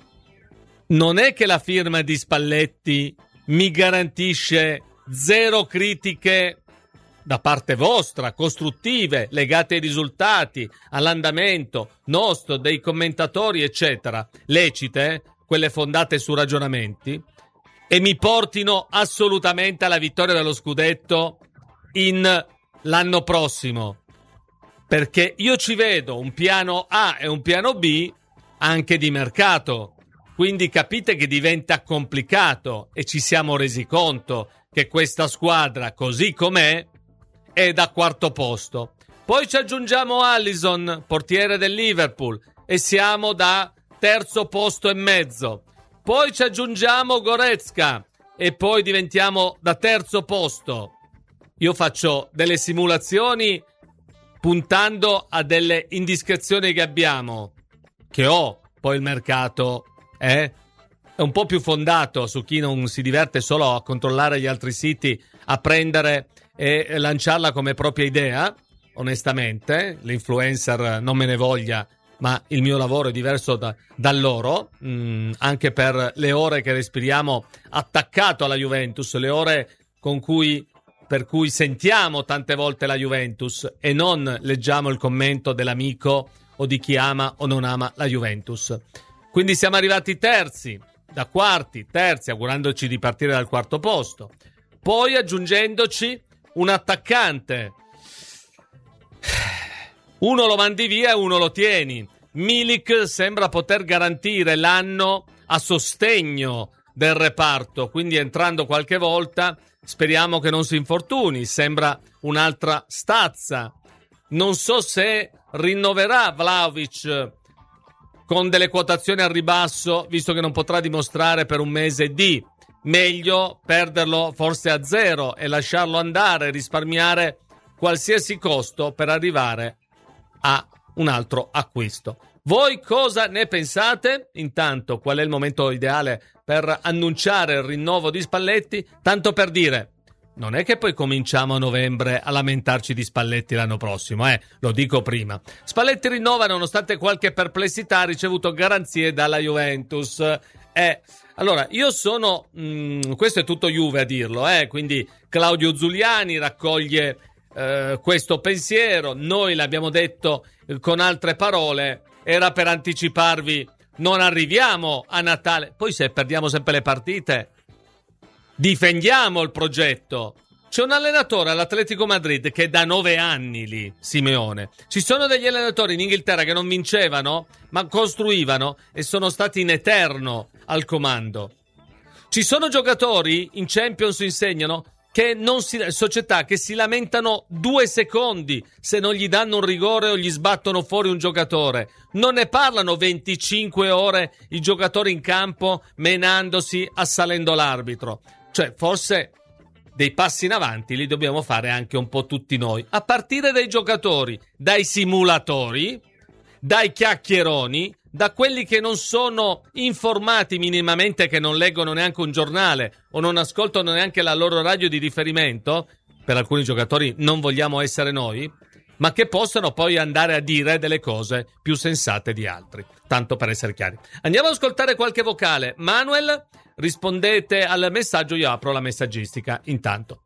non è che la firma di Spalletti mi garantisce zero critiche da parte vostra, costruttive, legate ai risultati, all'andamento nostro, dei commentatori, eccetera, lecite, quelle fondate su ragionamenti, e mi portino assolutamente alla vittoria dello scudetto in l'anno prossimo. Perché io ci vedo un piano A e un piano B anche di mercato. Quindi capite che diventa complicato, e ci siamo resi conto che questa squadra, così com'è, è da quarto posto. Poi ci aggiungiamo Alisson, portiere del Liverpool, e siamo da terzo posto e mezzo. Poi ci aggiungiamo Goretzka e poi diventiamo da terzo posto. Io faccio delle simulazioni puntando a delle indiscrezioni che abbiamo, che ho. Poi il mercato eh, è un po' più fondato su chi non si diverte solo a controllare gli altri siti, a prendere e lanciarla come propria idea. Onestamente, l'influencer non me ne voglia, ma il mio lavoro è diverso da, da loro, mh, anche per le ore che respiriamo attaccato alla Juventus, le ore con cui, per cui sentiamo tante volte la Juventus e non leggiamo il commento dell'amico o di chi ama o non ama la Juventus. Quindi siamo arrivati terzi, da quarti, terzi, augurandoci di partire dal quarto posto. Poi aggiungendoci un attaccante. Uno lo mandi via e uno lo tieni. Milik sembra poter garantire l'anno a sostegno del reparto, quindi entrando qualche volta speriamo che non si infortuni. Sembra un'altra stazza. Non so se rinnoverà Vlahovic con delle quotazioni al ribasso, visto che non potrà dimostrare per un mese di. Meglio perderlo forse a zero e lasciarlo andare, risparmiare qualsiasi costo per arrivare a un altro acquisto. Voi cosa ne pensate? Intanto, qual è il momento ideale per annunciare il rinnovo di Spalletti? Tanto per dire, non è che poi cominciamo a novembre a lamentarci di Spalletti l'anno prossimo, eh, lo dico prima. Spalletti rinnova nonostante qualche perplessità, ha ricevuto garanzie dalla Juventus. Eh, allora, io sono, mh, questo è tutto Juve a dirlo, eh, quindi Claudio Zuliani raccoglie eh, questo pensiero, noi l'abbiamo detto eh, con altre parole, era per anticiparvi, non arriviamo a Natale, poi se perdiamo sempre le partite, difendiamo il progetto. C'è un allenatore all'Atletico Madrid che è da nove anni lì, Simeone. Ci sono degli allenatori in Inghilterra che non vincevano, ma costruivano e sono stati in eterno al comando. Ci sono giocatori in Champions, insegnano, che non si, società che si lamentano due secondi se non gli danno un rigore o gli sbattono fuori un giocatore. Non ne parlano venticinque ore i giocatori in campo menandosi, assalendo l'arbitro. Cioè, forse dei passi in avanti li dobbiamo fare anche un po' tutti noi, a partire dai giocatori, dai simulatori, dai chiacchieroni, da quelli che non sono informati minimamente, che non leggono neanche un giornale o non ascoltano neanche la loro radio di riferimento. per alcuni giocatori non vogliamo essere noi, ma che possano poi andare a dire delle cose più sensate di altri, tanto per essere chiari. Andiamo ad ascoltare qualche vocale. Manuel, rispondete al messaggio, io apro la messaggistica intanto.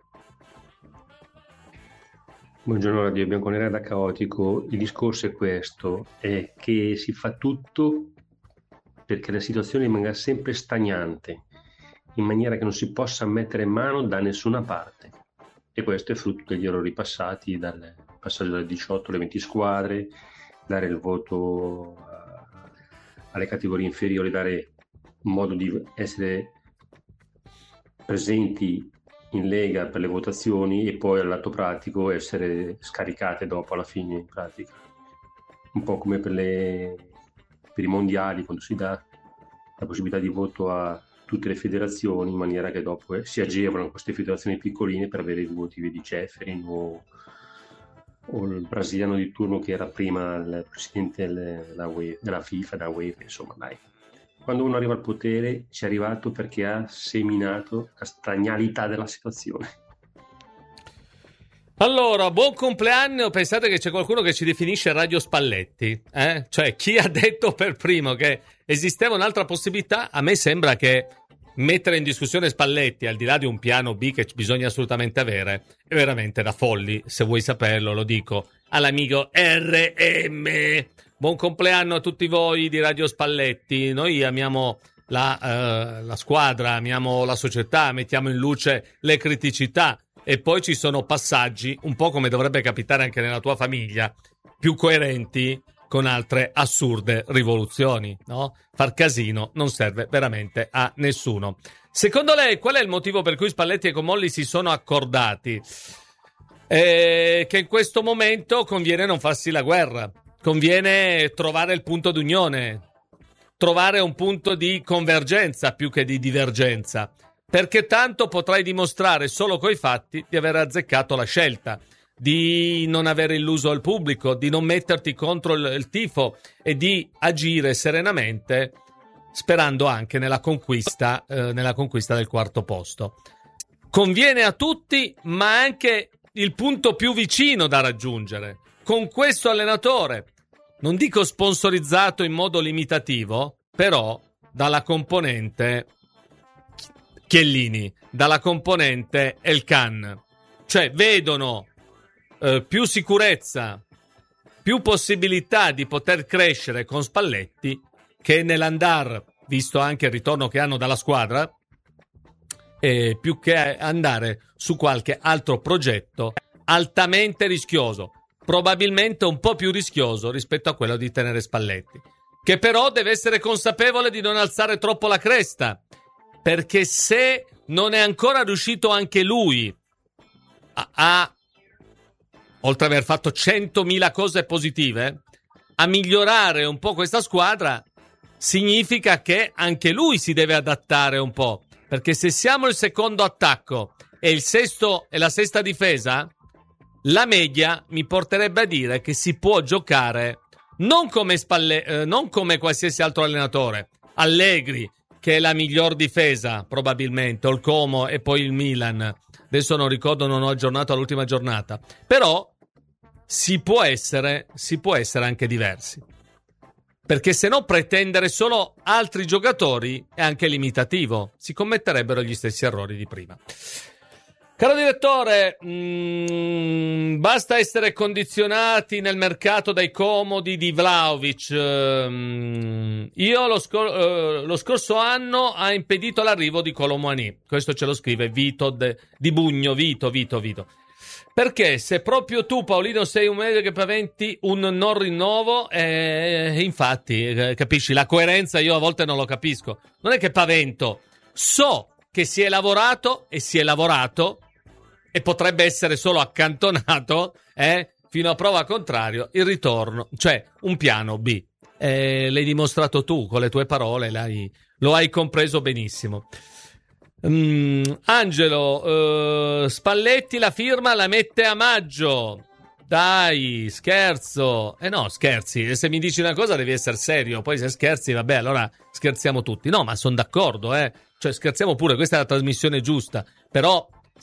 Buongiorno Radio Bianconera da Caotico, il discorso è questo, è che si fa tutto perché la situazione rimanga sempre stagnante, in maniera che non si possa mettere mano da nessuna parte, e questo è frutto degli errori passati, dal passaggio dalle diciotto alle venti squadre, dare il voto alle categorie inferiori, dare un modo di essere presenti in Lega per le votazioni e poi all'atto pratico essere scaricate dopo alla fine in pratica. Un po' come per, le, per i mondiali, quando si dà la possibilità di voto a tutte le federazioni, in maniera che dopo eh, si agevolano queste federazioni piccoline per avere i voti di Ceferin o, o il brasiliano di turno che era prima il presidente della, UEFA, della FIFA, da UEFA, insomma dai. Quando uno arriva al potere ci è arrivato perché ha seminato la stagnalità della situazione. Allora, buon compleanno. Pensate che c'è qualcuno che ci definisce Radio Spalletti, eh? Cioè, chi ha detto per primo che esisteva un'altra possibilità? A me sembra che mettere in discussione Spalletti, al di là di un piano B che bisogna assolutamente avere, è veramente da folli. Se vuoi saperlo, lo dico all'amico R M. Buon compleanno a tutti voi di Radio Spalletti. Noi amiamo la, uh, la squadra, amiamo la società, mettiamo in luce le criticità e poi ci sono passaggi, un po' come dovrebbe capitare anche nella tua famiglia, più coerenti con altre assurde rivoluzioni, no? Far casino non serve veramente a nessuno. Secondo lei qual è il motivo per cui Spalletti e Comolli si sono accordati? Eh, che in questo momento conviene non farsi la guerra. Conviene trovare il punto d'unione, trovare un punto di convergenza più che di divergenza, perché tanto potrai dimostrare solo coi fatti di aver azzeccato la scelta, di non aver illuso il pubblico, di non metterti contro il, il tifo e di agire serenamente, sperando anche nella conquista, eh, nella conquista del quarto posto. Conviene a tutti, ma anche il punto più vicino da raggiungere. Con questo allenatore, non dico sponsorizzato in modo limitativo, però dalla componente Chiellini, dalla componente Elkan. Cioè vedono eh, più sicurezza, più possibilità di poter crescere con Spalletti che nell'andare, visto anche il ritorno che hanno dalla squadra, eh, più che andare su qualche altro progetto altamente rischioso. Probabilmente un po' più rischioso rispetto a quello di tenere Spalletti, che però deve essere consapevole di non alzare troppo la cresta, perché se non è ancora riuscito anche lui a, a oltre ad aver fatto centomila cose positive, a migliorare un po' questa squadra, significa che anche lui si deve adattare un po', perché se siamo il secondo attacco e il sesto e la sesta difesa, la media mi porterebbe a dire che si può giocare non come, Spalle, eh, non come qualsiasi altro allenatore. Allegri, che è la miglior difesa probabilmente, o il Como e poi il Milan. Adesso non ricordo, non ho aggiornato all'ultima giornata. Però si può essere, si può essere anche diversi. Perché se no pretendere solo altri giocatori è anche limitativo. Si commetterebbero gli stessi errori di prima. Caro direttore, mh, basta essere condizionati nel mercato dai comodi di Vlahovic. Uh, io lo, scor- uh, lo scorso anno ha impedito l'arrivo di Kolo Muani. Questo ce lo scrive Vito de- di Bugno. Vito, Vito, Vito. Perché se proprio tu, Paolino, sei un medio che paventi un non rinnovo, eh, infatti, eh, capisci, la coerenza io a volte non lo capisco. Non è che pavento, so che si è lavorato e si è lavorato e potrebbe essere solo accantonato eh, fino a prova contrario il ritorno, cioè un piano B. Eh, l'hai dimostrato tu con le tue parole, l'hai, lo hai compreso benissimo. Mm, Angelo, uh, Spalletti la firma la mette a maggio. Dai, scherzo. Eh no, scherzi. Se mi dici una cosa devi essere serio. Poi se scherzi, vabbè, allora scherziamo tutti. No, ma sono d'accordo, eh. Cioè, scherziamo pure, questa è la trasmissione giusta. Però,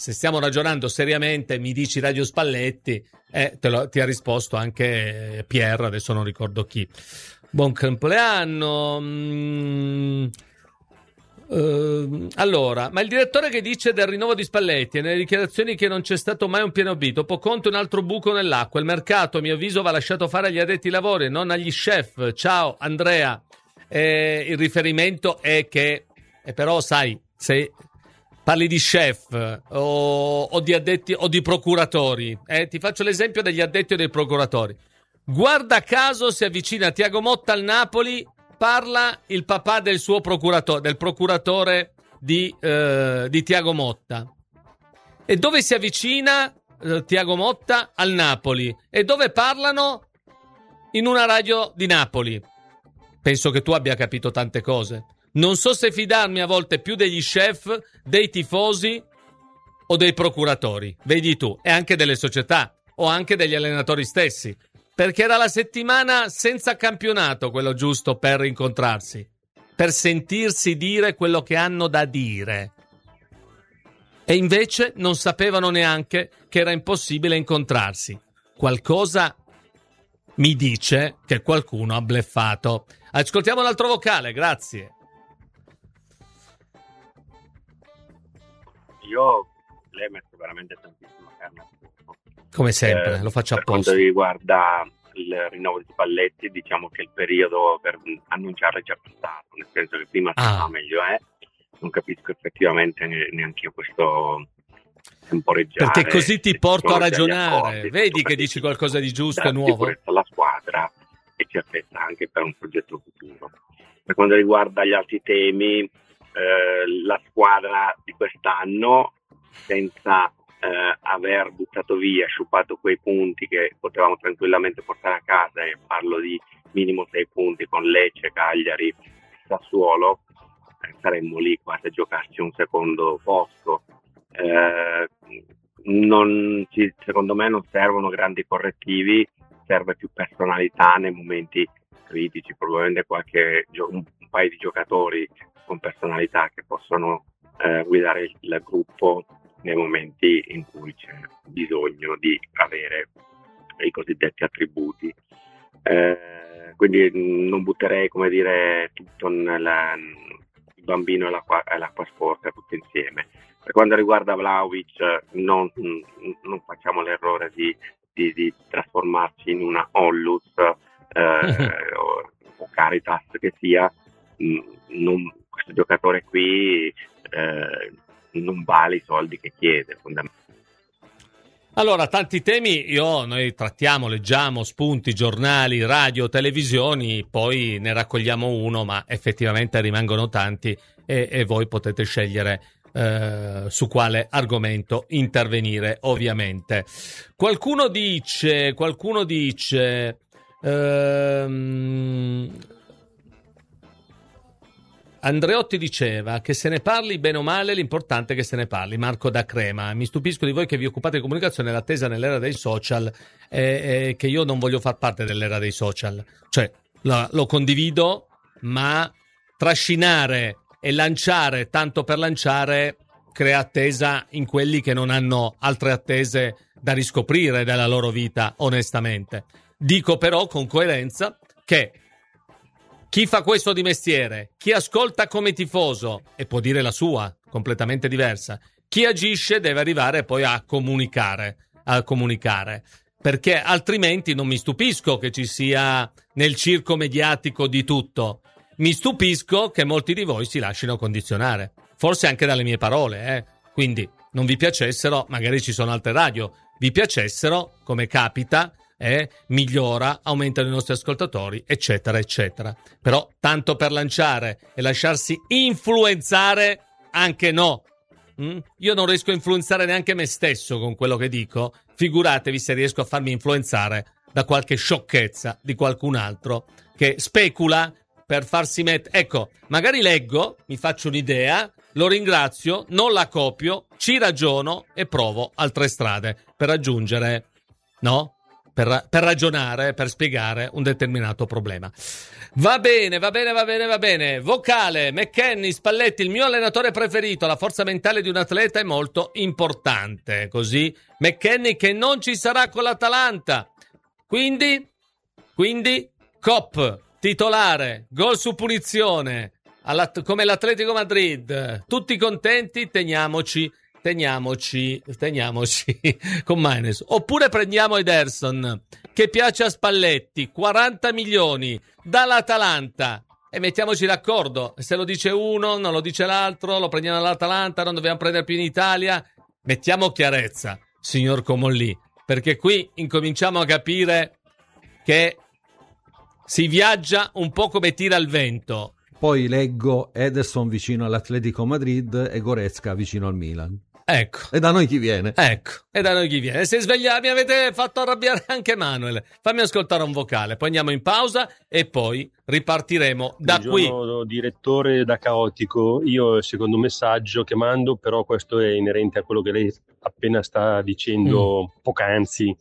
se stiamo ragionando seriamente, mi dici Radio Spalletti, eh, te lo, ti ha risposto anche Pierre, adesso non ricordo chi. Buon compleanno. Mm. Uh, allora, ma il direttore che dice del rinnovo di Spalletti e nelle dichiarazioni che non c'è stato mai un pieno B, dopo Conte un altro buco nell'acqua, il mercato a mio avviso va lasciato fare agli addetti ai lavori e non agli chef. Ciao Andrea. Eh, il riferimento è che eh, però sai, se parli di chef o, o di addetti o di procuratori, eh, ti faccio l'esempio degli addetti o dei procuratori. Guarda caso si avvicina Thiago Motta al Napoli, parla il papà del suo procuratore, del procuratore di, eh, di Thiago Motta. E dove si avvicina eh, Thiago Motta? Al Napoli. E dove parlano? In una radio di Napoli. Penso che tu abbia capito tante cose. Non so se fidarmi a volte più degli chef, dei tifosi o dei procuratori. Vedi tu. E anche delle società o anche degli allenatori stessi. Perché era la settimana senza campionato quello giusto per incontrarsi, per sentirsi dire quello che hanno da dire. E invece non sapevano neanche che era impossibile incontrarsi. Qualcosa mi dice che qualcuno ha bleffato. Ascoltiamo l'altro vocale, grazie. Io le metto veramente tantissima carne. Come sempre, eh, lo faccio per apposta. quanto riguarda il rinnovo di Spalletti, diciamo che il periodo per annunciarlo è già passato, nel senso che prima si fa Ah. meglio è. Non capisco effettivamente neanche io questo temporeggiare. Perché così ti porto a Sono già gli ragionare. accordi, Vedi che soprattutto dici qualcosa di giusto dà e nuovo? sicurezza alla squadra e certezza anche per un progetto futuro. Per quanto riguarda gli altri temi, eh, la squadra di quest'anno, senza Eh, aver buttato via, sciupato quei punti che potevamo tranquillamente portare a casa, e parlo di minimo sei punti con Lecce, Cagliari, Sassuolo, eh, saremmo lì quasi a giocarci un secondo posto. Eh, non ci, secondo me non servono grandi correttivi, serve più personalità nei momenti critici, probabilmente qualche un, un paio di giocatori con personalità che possono eh, guidare il, il gruppo nei momenti in cui c'è bisogno di avere i cosiddetti attributi. Eh, quindi non butterei, come dire, tutto nella, il bambino e l'acqua, e l'acqua sporca tutto insieme. Per quanto riguarda Vlahovic, non, non facciamo l'errore di, di, di trasformarci in una Ollus eh, o, o Caritas che sia. Non, questo giocatore qui eh, non vale i soldi che chiede, fondamentalmente. Allora, tanti temi io noi trattiamo, leggiamo spunti, giornali, radio, televisioni, poi ne raccogliamo uno, ma effettivamente rimangono tanti e, e voi potete scegliere eh, su quale argomento intervenire, ovviamente. Qualcuno dice, qualcuno dice ehm, Andreotti diceva che se ne parli bene o male, l'importante è che se ne parli. Marco da Crema. Mi stupisco di voi che vi occupate di comunicazione, l'attesa nell'era dei social, è, è che io non voglio far parte dell'era dei social. Cioè, lo, lo condivido, ma trascinare e lanciare tanto per lanciare crea attesa in quelli che non hanno altre attese da riscoprire della loro vita, onestamente. Dico però con coerenza che chi fa questo di mestiere, chi ascolta come tifoso e può dire la sua, completamente diversa, chi agisce deve arrivare poi a comunicare, a comunicare, perché altrimenti non mi stupisco che ci sia nel circo mediatico di tutto, mi stupisco che molti di voi si lasciano condizionare, forse anche dalle mie parole, eh? Quindi non vi piacessero, magari ci sono altre radio, vi piacessero, come capita, Eh, migliora, aumentano i nostri ascoltatori, eccetera, eccetera. Però tanto per lanciare e lasciarsi influenzare, anche no. Mm? Io non riesco a influenzare neanche me stesso con quello che dico. Figuratevi se riesco a farmi influenzare da qualche sciocchezza di qualcun altro che specula per farsi mettere. Ecco, magari leggo, mi faccio un'idea, lo ringrazio, non la copio, ci ragiono e provo altre strade per raggiungere, no? Per per, per ragionare, per spiegare un determinato problema. Va bene, va bene, va bene, va bene. Vocale, McKennie, Spalletti, il mio allenatore preferito. La forza mentale di un atleta è molto importante. Così McKennie che non ci sarà con l'Atalanta. Quindi, quindi, Cop, titolare, gol su punizione, alla, come l'Atletico Madrid. Tutti contenti, teniamoci, teniamoci, teniamoci con Maines. Oppure prendiamo Ederson, che piace a Spalletti, quaranta milioni dall'Atalanta, e mettiamoci d'accordo. Se lo dice uno, non lo dice l'altro, lo prendiamo dall'Atalanta, non dobbiamo prendere più in Italia. Mettiamo chiarezza, signor Comolli, perché qui incominciamo a capire che si viaggia un po' come tira il vento. Poi leggo Ederson vicino all'Atletico Madrid e Goretzka vicino al Milan. Ecco. E da noi chi viene? Ecco. E da noi chi viene? Se svegliate, mi avete fatto arrabbiare anche Manuel. Fammi ascoltare un vocale, poi andiamo in pausa e poi ripartiremo da Buongiorno, qui. Direttore da caotico, io il secondo messaggio che mando, però questo è inerente a quello che lei appena sta dicendo mm. poc'anzi.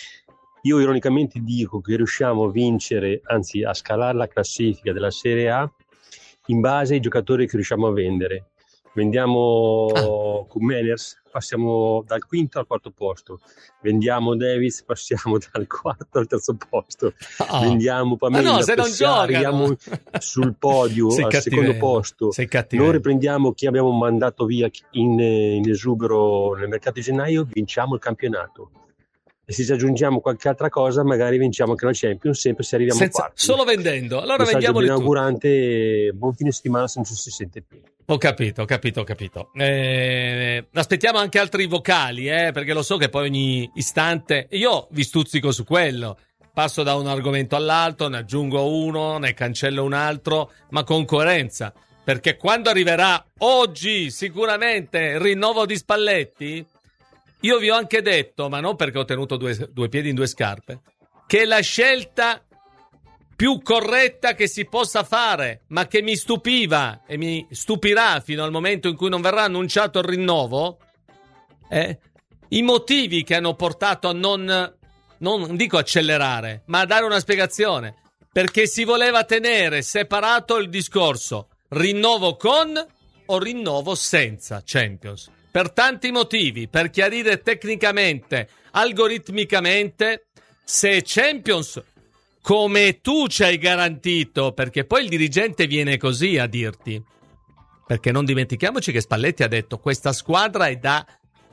Io ironicamente dico che riusciamo a vincere, anzi a scalare la classifica della Serie A in base ai giocatori che riusciamo a vendere. Vendiamo ah. Koemaners, passiamo dal quinto al quarto posto. Vendiamo Davis, passiamo dal quarto al terzo posto. Oh. Vendiamo Pamela, no, se non arriviamo sul podio sei al cattivello. Secondo posto. Non riprendiamo chi abbiamo mandato via in, in esubero nel mercato di gennaio, vinciamo il campionato. E se ci aggiungiamo qualche altra cosa, magari vinciamo anche la Champions, sempre se arriviamo Senza, a quarti. Solo vendendo. Allora messaggio vendiamoli tutti. Inaugurante, buon fine settimana se non ci si sente più. Ho capito, ho capito, ho capito. Eh, aspettiamo anche altri vocali, eh, perché lo so che poi ogni istante io vi stuzzico su quello. Passo da un argomento all'altro, ne aggiungo uno, ne cancello un altro, ma con coerenza. Perché quando arriverà oggi sicuramente il rinnovo di Spalletti, io vi ho anche detto, ma non perché ho tenuto due, due piedi in due scarpe, che la scelta più corretta che si possa fare, ma che mi stupiva e mi stupirà fino al momento in cui non verrà annunciato il rinnovo, eh, i motivi che hanno portato a non, non dico accelerare, ma a dare una spiegazione, perché si voleva tenere separato il discorso rinnovo con o rinnovo senza Champions. Per tanti motivi, per chiarire tecnicamente, algoritmicamente, se Champions, come tu ci hai garantito, perché poi il dirigente viene così a dirti, perché non dimentichiamoci che Spalletti ha detto questa squadra è da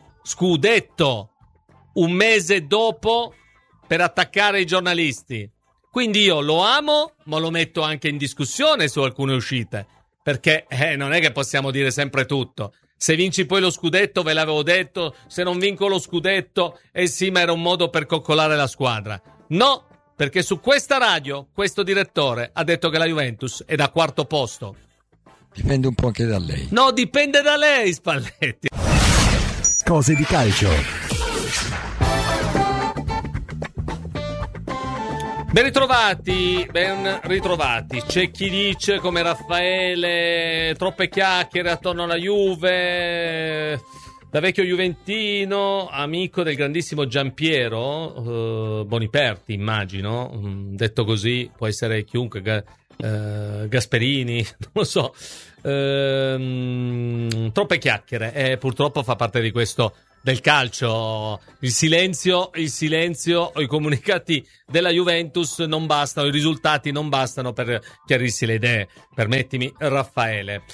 scudetto un mese dopo per attaccare i giornalisti. Quindi io lo amo, ma lo metto anche in discussione su alcune uscite, perché eh, non è che possiamo dire sempre tutto. Se vinci poi lo scudetto, ve l'avevo detto, se non vinco lo scudetto, eh sì, ma era un modo per coccolare la squadra. No, perché su questa radio, questo direttore ha detto che la Juventus è da quarto posto. Dipende un po' anche da lei. No, dipende da lei, Spalletti. Cose di calcio. Ben ritrovati, ben ritrovati. C'è chi dice come Raffaele, troppe chiacchiere attorno alla Juve. Da vecchio juventino, amico del grandissimo Giampiero, eh, Boniperti immagino, mm, detto così può essere chiunque, ga, eh, Gasperini, non lo so. Eh, troppe chiacchiere e purtroppo fa parte di questo del calcio. Il silenzio, il silenzio o i comunicati della Juventus non bastano, i risultati non bastano per chiarirsi le idee. Permettimi, Raffaele.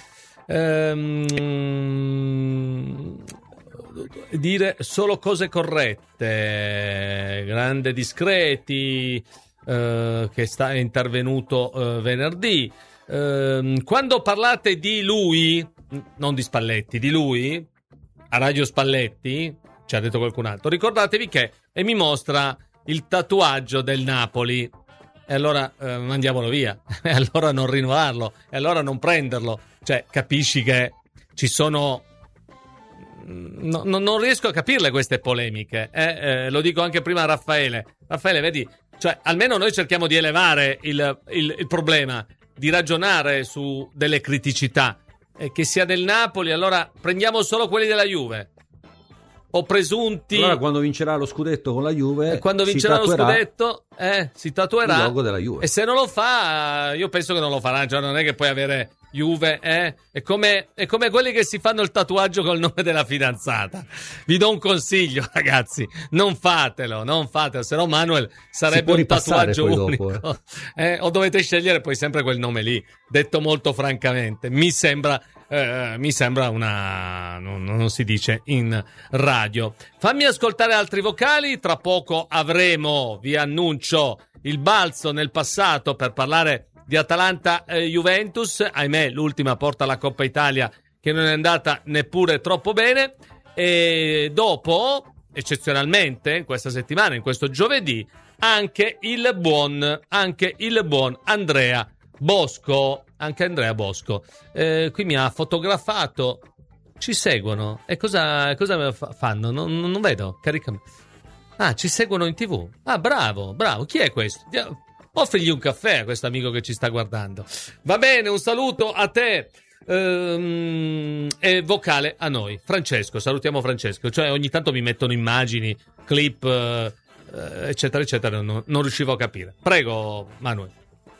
Ehm, dire solo cose corrette. Grande Discreti, eh, che sta, è intervenuto eh, venerdì. Eh, quando parlate di lui, non di Spalletti, di lui a Radio Spalletti, ci ha detto qualcun altro, ricordatevi che, e mi mostra il tatuaggio del Napoli, e allora eh, mandiamolo via, e allora non rinnovarlo, e allora non prenderlo. Cioè, capisci che ci sono... No, no, non riesco a capirle queste polemiche, eh? Eh, lo dico anche prima a Raffaele. Raffaele, vedi, cioè, almeno noi cerchiamo di elevare il, il, il problema, di ragionare su delle criticità. Eh, che sia del Napoli, allora prendiamo solo quelli della Juve. o presunti. Allora quando vincerà lo scudetto con la Juve, e quando vincerà lo scudetto eh, si tatuerà il logo della Juve. E se non lo fa, io penso che non lo farà, cioè non è che puoi avere Juve, eh? È come, è come quelli che si fanno il tatuaggio col nome della fidanzata. Vi do un consiglio, ragazzi, non fatelo, non fatelo, se no Manuel sarebbe un tatuaggio unico. Dopo, eh? Eh, o dovete scegliere poi sempre quel nome lì, detto molto francamente. Mi sembra, eh, mi sembra una... Non, non si dice in radio. Fammi ascoltare altri vocali, tra poco avremo, vi annuncio, il balzo nel passato per parlare di Atalanta-Juventus, eh, ahimè l'ultima porta alla Coppa Italia che non è andata neppure troppo bene, e dopo, eccezionalmente, in questa settimana, in questo giovedì, anche il buon, anche il buon Andrea Bosco, anche Andrea Bosco, eh, qui mi ha fotografato, ci seguono, e cosa, cosa fanno? Non, non vedo, caricami. Ah, ci seguono in tv, ah bravo, bravo, chi è questo? Offrigli un caffè a questo amico che ci sta guardando. Va bene, un saluto a te ehm, e vocale a noi. Francesco, salutiamo Francesco. Cioè ogni tanto mi mettono immagini, clip, eh, eccetera, eccetera. Non, non riuscivo a capire. Prego, Manuel.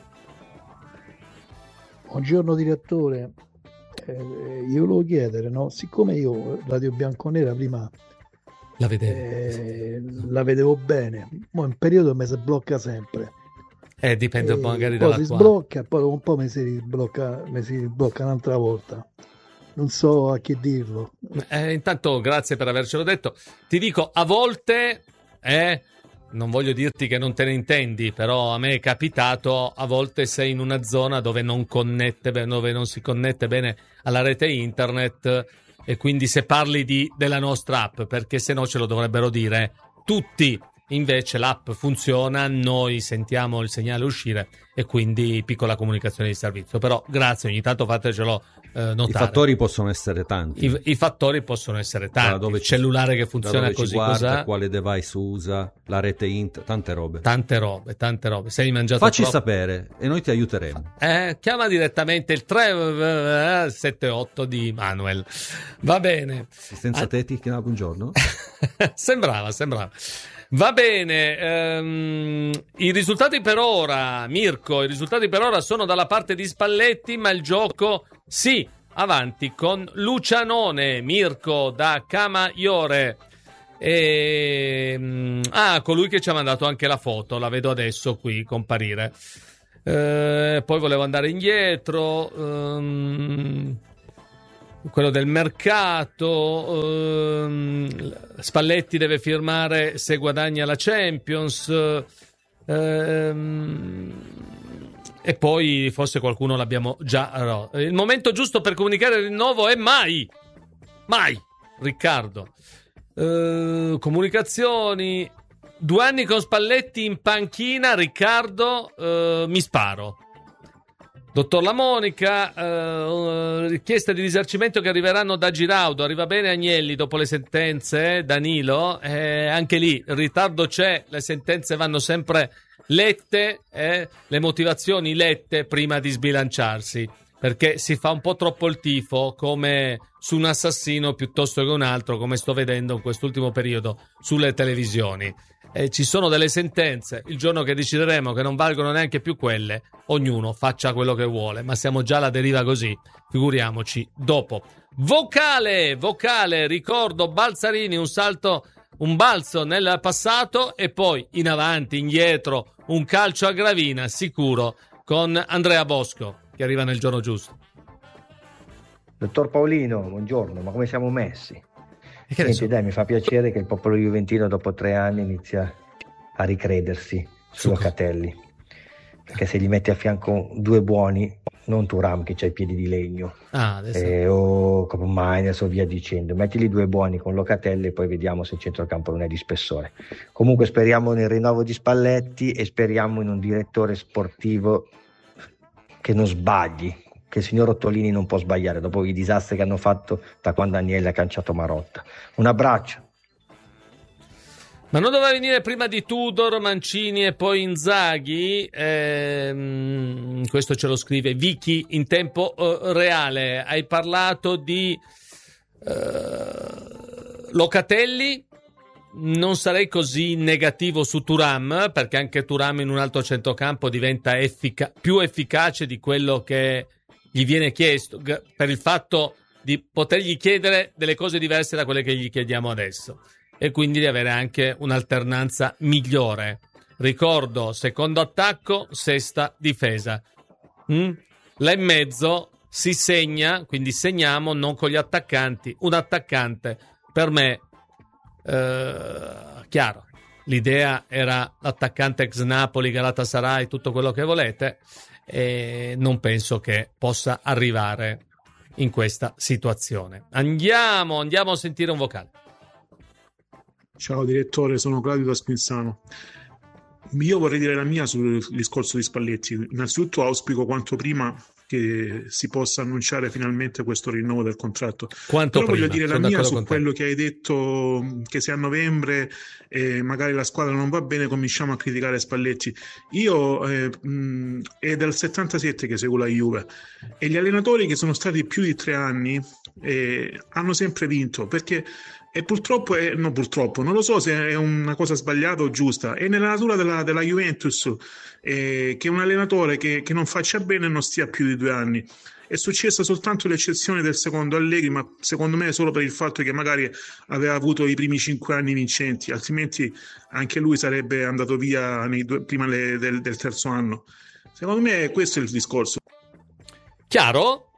Buongiorno direttore. Eh, io volevo chiedere, no? Siccome io Radio Bianconera prima la vedevo, eh, la vedevo bene, ma in periodo mi si blocca sempre. Eh, dipende un po' magari dalla dalla si sblocca, poi un po' mi si riblocca, mi si blocca un'altra volta. Non so a chi dirlo. Eh, intanto grazie per avercelo detto. Ti dico, a volte, eh, non voglio dirti che non te ne intendi, però a me è capitato, a volte sei in una zona dove non connette, dove non si connette bene alla rete internet, e quindi se parli di, della nostra app, perché se no ce lo dovrebbero dire tutti. Invece l'app funziona, noi sentiamo il segnale uscire e quindi piccola comunicazione di servizio. Però grazie, ogni tanto fatecelo eh, notare. I fattori possono essere tanti. I, i fattori possono essere tanti. Dove il cellulare che funziona dove così, ci guarda, cos'ha? Quale device usa, la rete internet, tante robe. Tante robe, tante robe. Sei mangiato Facci troppo? sapere e noi ti aiuteremo. Eh, chiama direttamente il tre sette otto di Manuel. Va bene. Assistenza ah. tecnica, buongiorno. sembrava, sembrava. Va bene, ehm, i risultati per ora, Mirko, i risultati per ora sono dalla parte di Spalletti, ma il gioco sì, avanti con Lucianone, Mirko da Camaiore. E, ah, colui che ci ha mandato anche la foto, la vedo adesso qui comparire. Eh, poi volevo andare indietro. Ehm, quello del mercato, ehm, Spalletti deve firmare se guadagna la Champions, ehm, e poi forse qualcuno l'abbiamo già. No. Il momento giusto per comunicare il rinnovo è mai, mai, Riccardo. Eh, comunicazioni, due anni con Spalletti in panchina, Riccardo, eh, mi sparo. Dottor La Monica, eh, richieste di risarcimento che arriveranno da Giraudo. Arriva bene Agnelli dopo le sentenze, eh? Danilo, eh, anche lì il ritardo c'è, le sentenze vanno sempre lette, eh? Le motivazioni lette prima di sbilanciarsi, perché si fa un po' troppo il tifo come su un assassino piuttosto che un altro, come sto vedendo in quest'ultimo periodo sulle televisioni. Eh, ci sono delle sentenze, il giorno che decideremo che non valgono neanche più quelle, ognuno faccia quello che vuole, ma siamo già alla deriva così, figuriamoci dopo. Vocale, vocale, ricordo Balzarini, un salto, un balzo nel passato e poi in avanti, indietro, un calcio a Gravina, sicuro, con Andrea Bosco, che arriva nel giorno giusto. Dottor Paolino, buongiorno, ma come siamo messi? Senti, so? Dai, mi fa piacere che il popolo juventino dopo tre anni inizia a ricredersi su Locatelli, perché se gli metti a fianco due buoni, non Thuram che c'ha i piedi di legno, ah, adesso... eh, o come Miners o via dicendo, mettili due buoni con Locatelli e poi vediamo se il centrocampo non è di spessore. Comunque speriamo nel rinnovo di Spalletti e speriamo in un direttore sportivo che non sbagli, che il signor Ottolini non può sbagliare dopo i disastri che hanno fatto da quando Agnelli ha canciato Marotta. Un abbraccio. Ma non doveva venire prima di Tudor, Mancini e poi Inzaghi? Ehm, questo ce lo scrive Vicky in tempo uh, reale. Hai parlato di uh, Locatelli, non sarei così negativo su Thuram, perché anche Thuram in un alto centrocampo diventa effica- più efficace di quello che gli viene chiesto, g- per il fatto di potergli chiedere delle cose diverse da quelle che gli chiediamo adesso, e quindi di avere anche un'alternanza migliore. Ricordo, secondo attacco, sesta difesa. Mm? Là in mezzo si segna, quindi segniamo non con gli attaccanti. Un attaccante, per me, eh, chiaro, l'idea era l'attaccante ex Napoli, Galatasaray, tutto quello che volete, e non penso che possa arrivare in questa situazione. Andiamo, andiamo a sentire un vocale. Ciao direttore, sono Claudio da Spinzano. Io vorrei dire la mia sul discorso di Spalletti. Innanzitutto auspico quanto prima che si possa annunciare finalmente questo rinnovo del contratto. Quanto Però prima, voglio dire la sono mia d'accordo su con te. quello che hai detto, che se a novembre eh, magari la squadra non va bene cominciamo a criticare Spalletti. Io eh, mh, è dal settantasette che seguo la Juve e gli allenatori che sono stati più di tre anni eh, hanno sempre vinto, perché e purtroppo, è, no purtroppo, non lo so se è una cosa sbagliata o giusta, è nella natura della, della Juventus eh, che un allenatore che, che non faccia bene non stia più di due anni. È successa soltanto l'eccezione del secondo Allegri, ma secondo me solo per il fatto che magari aveva avuto i primi cinque anni vincenti, altrimenti anche lui sarebbe andato via nei due, prima le, del, del terzo anno. Secondo me questo è il discorso. Chiaro,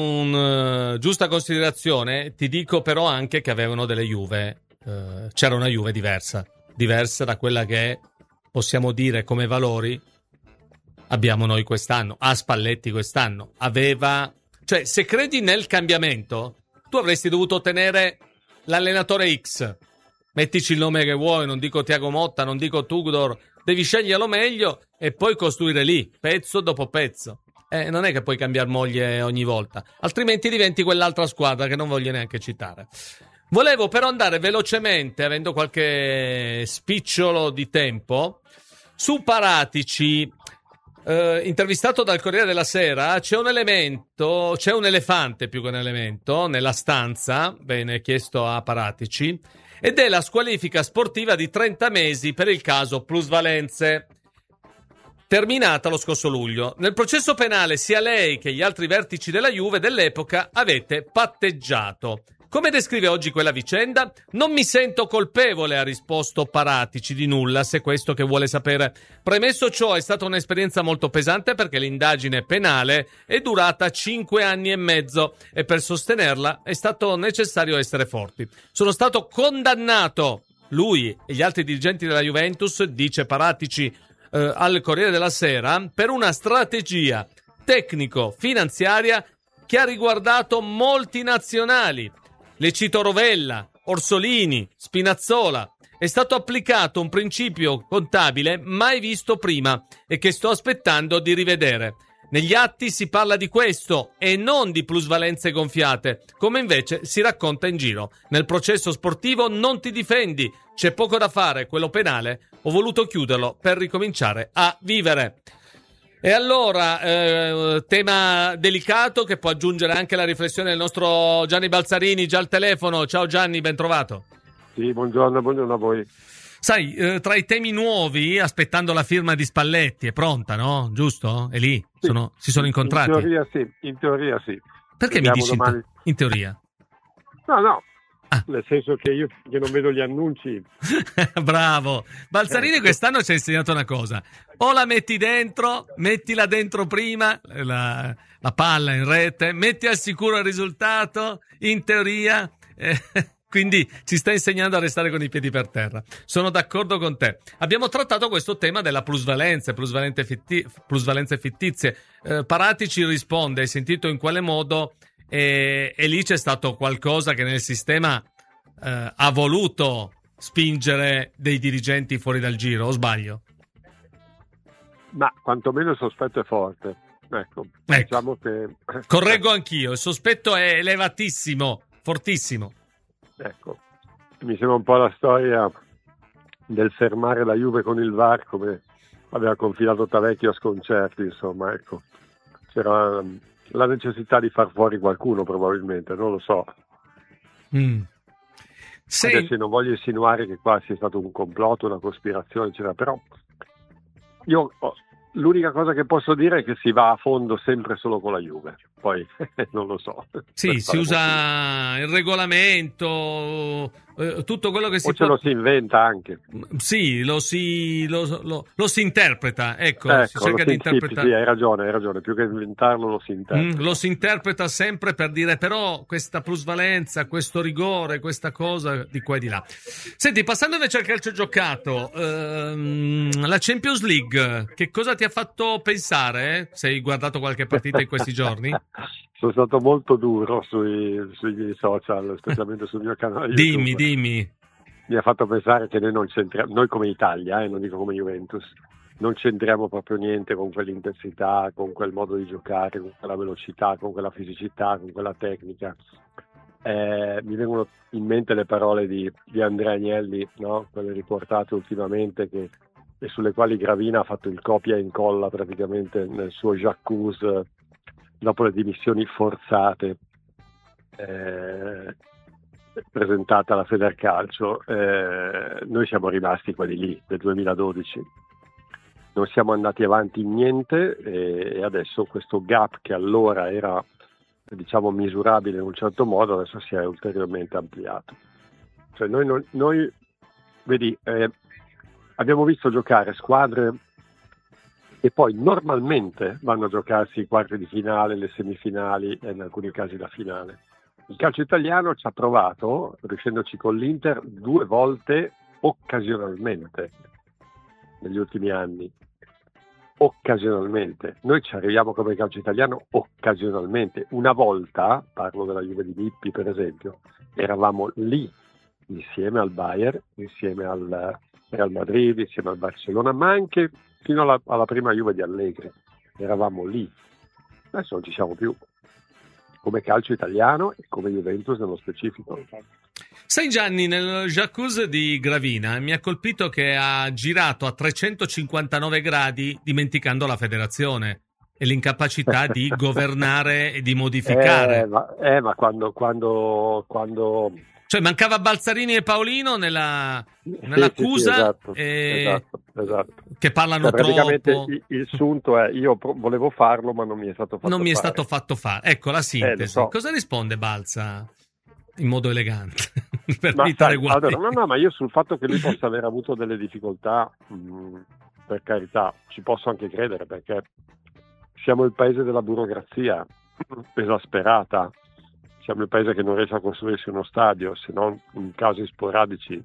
un, uh, giusta considerazione. Ti dico però anche che avevano delle Juve, uh, c'era una Juve diversa, diversa da quella che possiamo dire come valori abbiamo noi quest'anno, a Spalletti quest'anno. Aveva, cioè se credi nel cambiamento, tu avresti dovuto tenere l'allenatore X, mettici il nome che vuoi, non dico Thiago Motta, non dico Tudor, devi sceglierlo meglio e poi costruire lì, pezzo dopo pezzo. Eh, non è che puoi cambiare moglie ogni volta, altrimenti diventi quell'altra squadra che non voglio neanche citare. Volevo però andare velocemente, avendo qualche spicciolo di tempo, su Paratici. Eh, intervistato dal Corriere della Sera, c'è un elemento, c'è un elefante più che un elemento nella stanza, bene chiesto a Paratici, ed è la squalifica sportiva di trenta mesi per il caso plusvalenze, terminata lo scorso luglio. Nel processo penale sia lei che gli altri vertici della Juve dell'epoca avete patteggiato. Come descrive oggi quella vicenda? Non mi sento colpevole, ha risposto Paratici, di nulla, se è questo che vuole sapere. Premesso ciò, è stata un'esperienza molto pesante perché l'indagine penale è durata cinque anni e mezzo e per sostenerla è stato necessario essere forti. Sono stato condannato, lui e gli altri dirigenti della Juventus, dice Paratici eh, al Corriere della Sera, per una strategia tecnico-finanziaria che ha riguardato molti nazionali. Le cito Rovella, Orsolini, Spinazzola. È stato applicato un principio contabile mai visto prima e che sto aspettando di rivedere. Negli atti si parla di questo e non di plusvalenze gonfiate, come invece si racconta in giro. Nel processo sportivo non ti difendi, c'è poco da fare, quello penale ho voluto chiuderlo per ricominciare a vivere. E allora, eh, tema delicato che può aggiungere anche la riflessione del nostro Gianni Balzarini, già al telefono. Ciao Gianni, ben trovato. Sì, buongiorno, buongiorno a voi. Sai, eh, tra i temi nuovi, aspettando la firma di Spalletti, è pronta, no? Giusto? È lì? Sì. Sono, si sono incontrati? In teoria sì, in teoria sì. Perché Vediamo mi dici domani... in, te- in teoria? No, no. Ah. Nel senso che io che non vedo gli annunci. Bravo. Balzarini eh, quest'anno ci ha insegnato una cosa: o la metti dentro, mettila dentro prima la, la palla in rete, metti al sicuro il risultato in teoria, eh, quindi ci sta insegnando a restare con i piedi per terra. Sono d'accordo con te. Abbiamo trattato questo tema della plusvalenza, plusvalenze, fitti, plusvalenze fittizie. eh, Paratici risponde: hai sentito in quale modo? E, e lì c'è stato qualcosa che nel sistema eh, ha voluto spingere dei dirigenti fuori dal giro, o sbaglio? Ma quantomeno il sospetto è forte. Ecco, ecco. Diciamo che... Correggo anch'io, il sospetto è elevatissimo, fortissimo. Ecco, mi sembra un po' la storia del fermare la Juve con il V A R, come aveva confidato Tavecchio a sconcerti, insomma, ecco. C'era la necessità di far fuori qualcuno, probabilmente, non lo so. Mm. Sì. Adesso non voglio insinuare che qua sia stato un complotto, una cospirazione, eccetera, però io ho, l'unica cosa che posso dire è che si va a fondo sempre solo con la Juve, poi non lo so. Sì, si usa il regolamento, eh, tutto quello che si o ce può... lo si inventa anche. Sì, lo si, lo, lo, lo si interpreta, ecco, ecco si cerca si, di interpretare. Sì, hai ragione, hai ragione, più che inventarlo lo si interpreta. Mm, lo si interpreta sempre per dire però questa plusvalenza, questo rigore, questa cosa di qua e di là. Senti, passando invece al calcio giocato, ehm, la Champions League, che cosa ti ha fatto pensare? Se hai guardato qualche partita in questi giorni? Sono stato molto duro sui, sui social, specialmente sul mio canale YouTube. Dimmi, dimmi. Mi ha fatto pensare che noi non c'entriamo, noi come Italia, eh, non dico come Juventus, non c'entriamo proprio niente con quell'intensità, con quel modo di giocare, con quella velocità, con quella fisicità, con quella tecnica. Eh, mi vengono in mente le parole di, di Andrea Agnelli, no? Quelle riportate ultimamente che, e sulle quali Gravina ha fatto il copia e incolla praticamente nel suo J'accuse dopo le dimissioni forzate eh, presentate alla Federcalcio. Eh, noi siamo rimasti quelli lì del duemiladodici, non siamo andati avanti in niente e, e adesso questo gap che allora era, diciamo, misurabile in un certo modo adesso si è ulteriormente ampliato. Cioè noi, noi, noi vedi, eh, abbiamo visto giocare squadre e poi normalmente vanno a giocarsi i quarti di finale, le semifinali e in alcuni casi la finale. Il calcio italiano ci ha provato, riuscendoci con l'Inter due volte occasionalmente negli ultimi anni. Occasionalmente. Noi ci arriviamo come calcio italiano occasionalmente. Una volta, parlo della Juve di Lippi per esempio, eravamo lì insieme al Bayern, insieme al Real Madrid, insieme al Barcellona, ma anche fino alla, alla prima Juve di Allegri, eravamo lì. Adesso non ci siamo più, come calcio italiano e come Juventus nello specifico. Sai Gianni, nel J'accuse di Gravina mi ha colpito che ha girato a trecentocinquantanove gradi dimenticando la federazione e l'incapacità di governare e di modificare. Eh, ma, eh, ma quando... quando, quando... Cioè mancava Balzarini e Paolino nella, nell'accusa, sì, sì, esatto, e... esatto, esatto. che parlano cioè, praticamente troppo. Il, il sunto è io volevo farlo ma non mi è stato fatto non mi è fare. stato fatto fare. Ecco la sintesi. Eh, so. Cosa risponde Balza in modo elegante per ma evitare sai, guai? allora, no, no, ma io sul fatto che lui possa aver avuto delle difficoltà, mh, per carità, ci posso anche credere perché siamo il paese della burocrazia esasperata. Siamo il paese che non riesce a costruirsi uno stadio, se non in casi sporadici.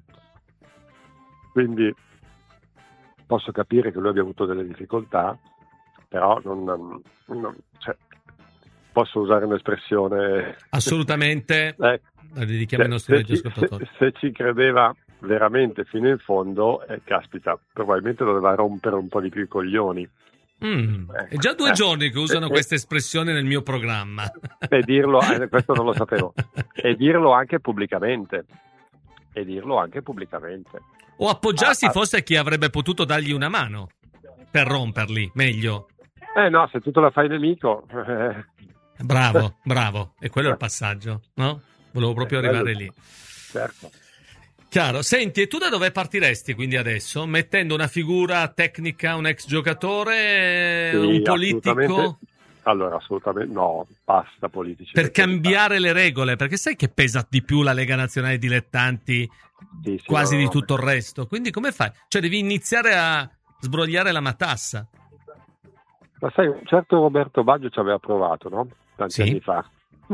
Quindi posso capire che lui abbia avuto delle difficoltà, però non, non, cioè, posso usare un'espressione... Assolutamente, eh, la dedichiamo ai nostri radioascoltatori. Se, se ci credeva veramente fino in fondo, eh, caspita, probabilmente doveva rompere un po' di più i coglioni. Mm, è già due eh, giorni che usano eh, questa espressione nel mio programma. E dirlo, eh, questo non lo sapevo, e dirlo anche pubblicamente, e dirlo anche pubblicamente. O appoggiarsi ah, forse a chi avrebbe potuto dargli una mano per romperli, meglio. Eh no, se tu te la fai nemico... Eh. Bravo, bravo, e quello è il passaggio, no? Volevo proprio eh, arrivare bello. lì. Certo. Chiaro, senti, e tu da dove partiresti quindi adesso? Mettendo una figura tecnica, un ex giocatore, sì, un politico? Assolutamente. Allora, assolutamente no, basta politici. Per cambiare le regole, perché sai che pesa di più la Lega Nazionale Dilettanti sì, sì, quasi no, di no, tutto il resto. Quindi come fai? Cioè devi iniziare a sbrogliare la matassa. Ma sai, un certo Roberto Baggio ci aveva provato, no? Tanti sì. anni fa.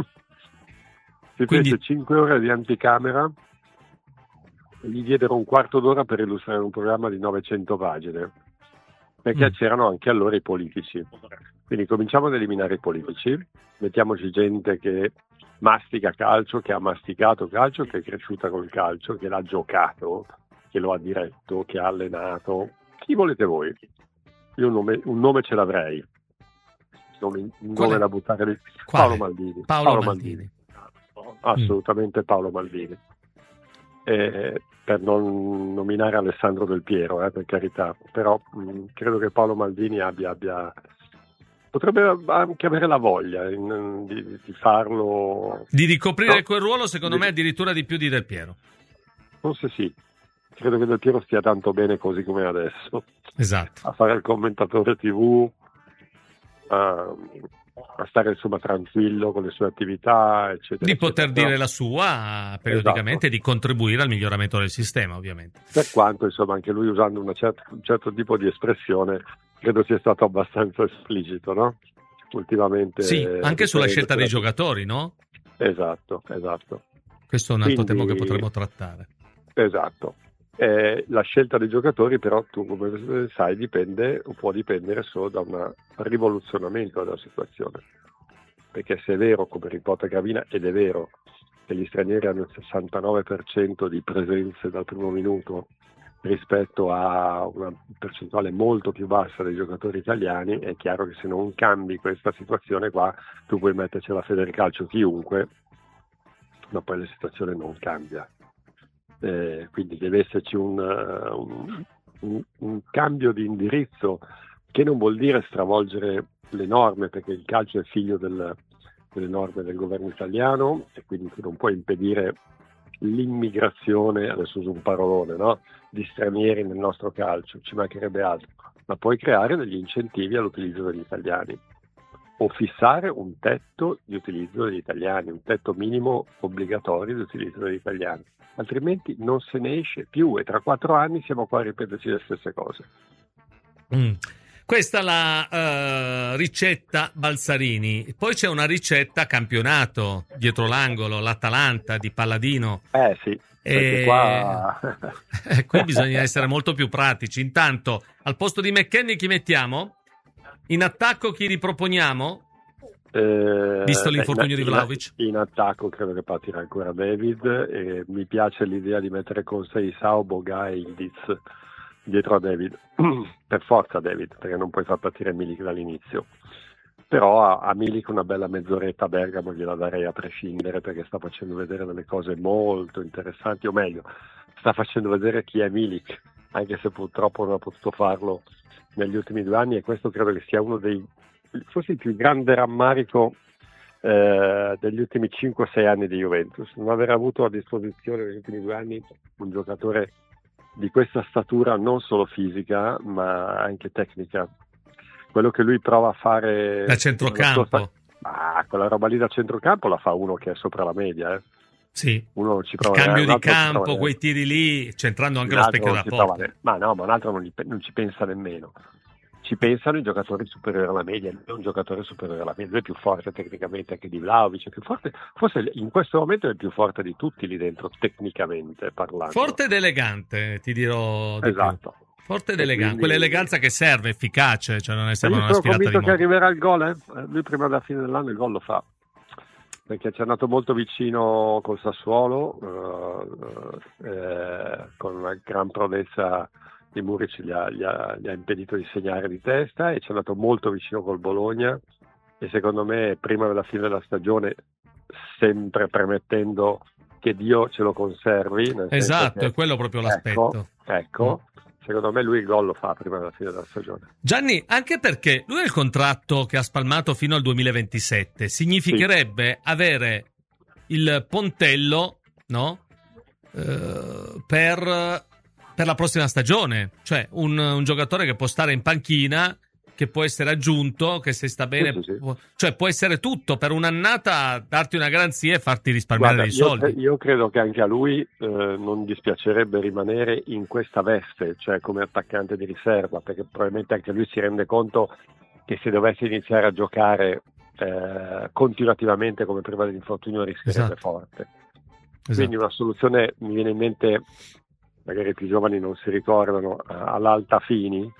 Si Quindi... fece cinque ore di anticamera e gli diedero un quarto d'ora per illustrare un programma di novecento pagine, perché mm. c'erano anche allora i politici. Quindi cominciamo ad eliminare i politici, mettiamoci gente che mastica calcio, che ha masticato calcio, che è cresciuta col calcio, che l'ha giocato, che lo ha diretto, che ha allenato. Chi volete voi? Io un nome, un nome ce l'avrei, un nome da buttare lì. Paolo Maldini. Paolo, Paolo Maldini. Maldini. Assolutamente mm. Paolo Maldini. Eh, per non nominare Alessandro Del Piero, eh, per carità, però mh, credo che Paolo Maldini abbia, abbia potrebbe anche avere la voglia in, di, di farlo, di ricoprire no? quel ruolo, secondo di... me addirittura di più di Del Piero. forse sì. Credo che Del Piero stia tanto bene così come adesso. Esatto. A fare il commentatore tivù, a, a stare insomma tranquillo con le sue attività, eccetera. Di poter eccetera. dire la sua periodicamente, Esatto. e di contribuire al miglioramento del sistema, ovviamente. Per quanto insomma anche lui, usando una certa, un certo tipo di espressione, credo sia stato abbastanza esplicito, no? Ultimamente. Sì, anche sulla scelta dei quella... giocatori, no? Esatto, esatto. Questo è un altro Quindi, tema che potremmo trattare. Esatto. Eh, la scelta dei giocatori però, tu come sai, dipende o può dipendere solo da un rivoluzionamento della situazione, perché se è vero, come riporta Gravina, ed è vero che gli stranieri hanno il sessantanove per cento di presenze dal primo minuto rispetto a una percentuale molto più bassa dei giocatori italiani, è chiaro che se non cambi questa situazione qua, tu puoi metterci la Federcalcio chiunque, ma poi la situazione non cambia. Eh, quindi deve esserci un, uh, un, un, un cambio di indirizzo, che non vuol dire stravolgere le norme, perché il calcio è figlio del, delle norme del governo italiano, e quindi tu non puoi impedire l'immigrazione, adesso uso un parolone, no? Di stranieri nel nostro calcio, ci mancherebbe altro, ma puoi creare degli incentivi all'utilizzo degli italiani, o fissare un tetto di utilizzo degli italiani, un tetto minimo obbligatorio di utilizzo degli italiani, altrimenti non se ne esce più, e tra quattro anni siamo qua a ripeterci le stesse cose. Mm. Questa è la uh, ricetta Balzarini. Poi c'è una ricetta campionato dietro l'angolo, l'Atalanta di Palladino. Eh sì, perché e... qua... qui bisogna essere molto più pratici. Intanto, al posto di McKennie chi mettiamo? In attacco chi riproponiamo? Eh, Visto l'infortunio beh, di Vlahovic? In, in attacco credo che partirà ancora David, e mi piace l'idea di mettere con Seisao, Boga e Ildiz dietro a David. Per forza David, perché non puoi far partire Milik dall'inizio. Però a, a Milik una bella mezz'oretta a Bergamo gliela darei a prescindere, perché sta facendo vedere delle cose molto interessanti, o meglio, sta facendo vedere chi è Milik, anche se purtroppo non ha potuto farlo negli ultimi due anni, e questo credo che sia uno dei, forse il più grande rammarico eh, degli ultimi cinque sei anni di Juventus, non aver avuto a disposizione negli ultimi due anni un giocatore di questa statura, non solo fisica ma anche tecnica. Quello che lui prova a fare da centrocampo, sta... ah, quella roba lì da centrocampo la fa uno che è sopra la media, eh. Sì, uno ci il prova, cambio eh, di campo, prova, quei tiri lì, centrando anche un lo altro specchio non della ci porta. prova, ma no, ma un altro non, gli, non ci pensa nemmeno. Ci pensano i giocatori superiori alla media, non un giocatore superiore alla media, lui è più forte tecnicamente anche di Vlahovic, è più forte, forse in questo momento è il più forte di tutti lì dentro, tecnicamente parlando. Forte ed elegante, ti dirò di esatto. più. Forte ed elegante, quindi... quell'eleganza che serve, efficace, cioè non è sempre io una sono sfilata di convinto che moda. arriverà il gol, eh? Lui prima della fine dell'anno il gol lo fa, perché ci è andato molto vicino col Sassuolo, uh, eh, con una gran prodezza di Muric gli ha, gli, ha, gli ha impedito di segnare di testa, e ci è andato molto vicino col Bologna, e secondo me prima della fine della stagione, sempre premettendo che Dio ce lo conservi, nel esatto, che, è quello proprio l'aspetto. Ecco, ecco mm. Secondo me lui il gol lo fa prima della fine della stagione. Gianni, anche perché lui ha il contratto che ha spalmato fino al duemilaventisette, significherebbe sì. avere il pontello, no? Uh, per, per la prossima stagione, cioè un, un giocatore che può stare in panchina, che può essere aggiunto, che se sta bene, sì, sì, sì. Può, cioè può essere tutto per un'annata, darti una garanzia e farti risparmiare Guarda, dei io, soldi. Io credo che anche a lui eh, non dispiacerebbe rimanere in questa veste, cioè come attaccante di riserva, perché probabilmente anche lui si rende conto che se dovesse iniziare a giocare eh, continuativamente come prima dell'infortunio rischierebbe esatto. forte. Esatto. Quindi una soluzione, mi viene in mente, magari i più giovani non si ricordano, all'Alta Fini,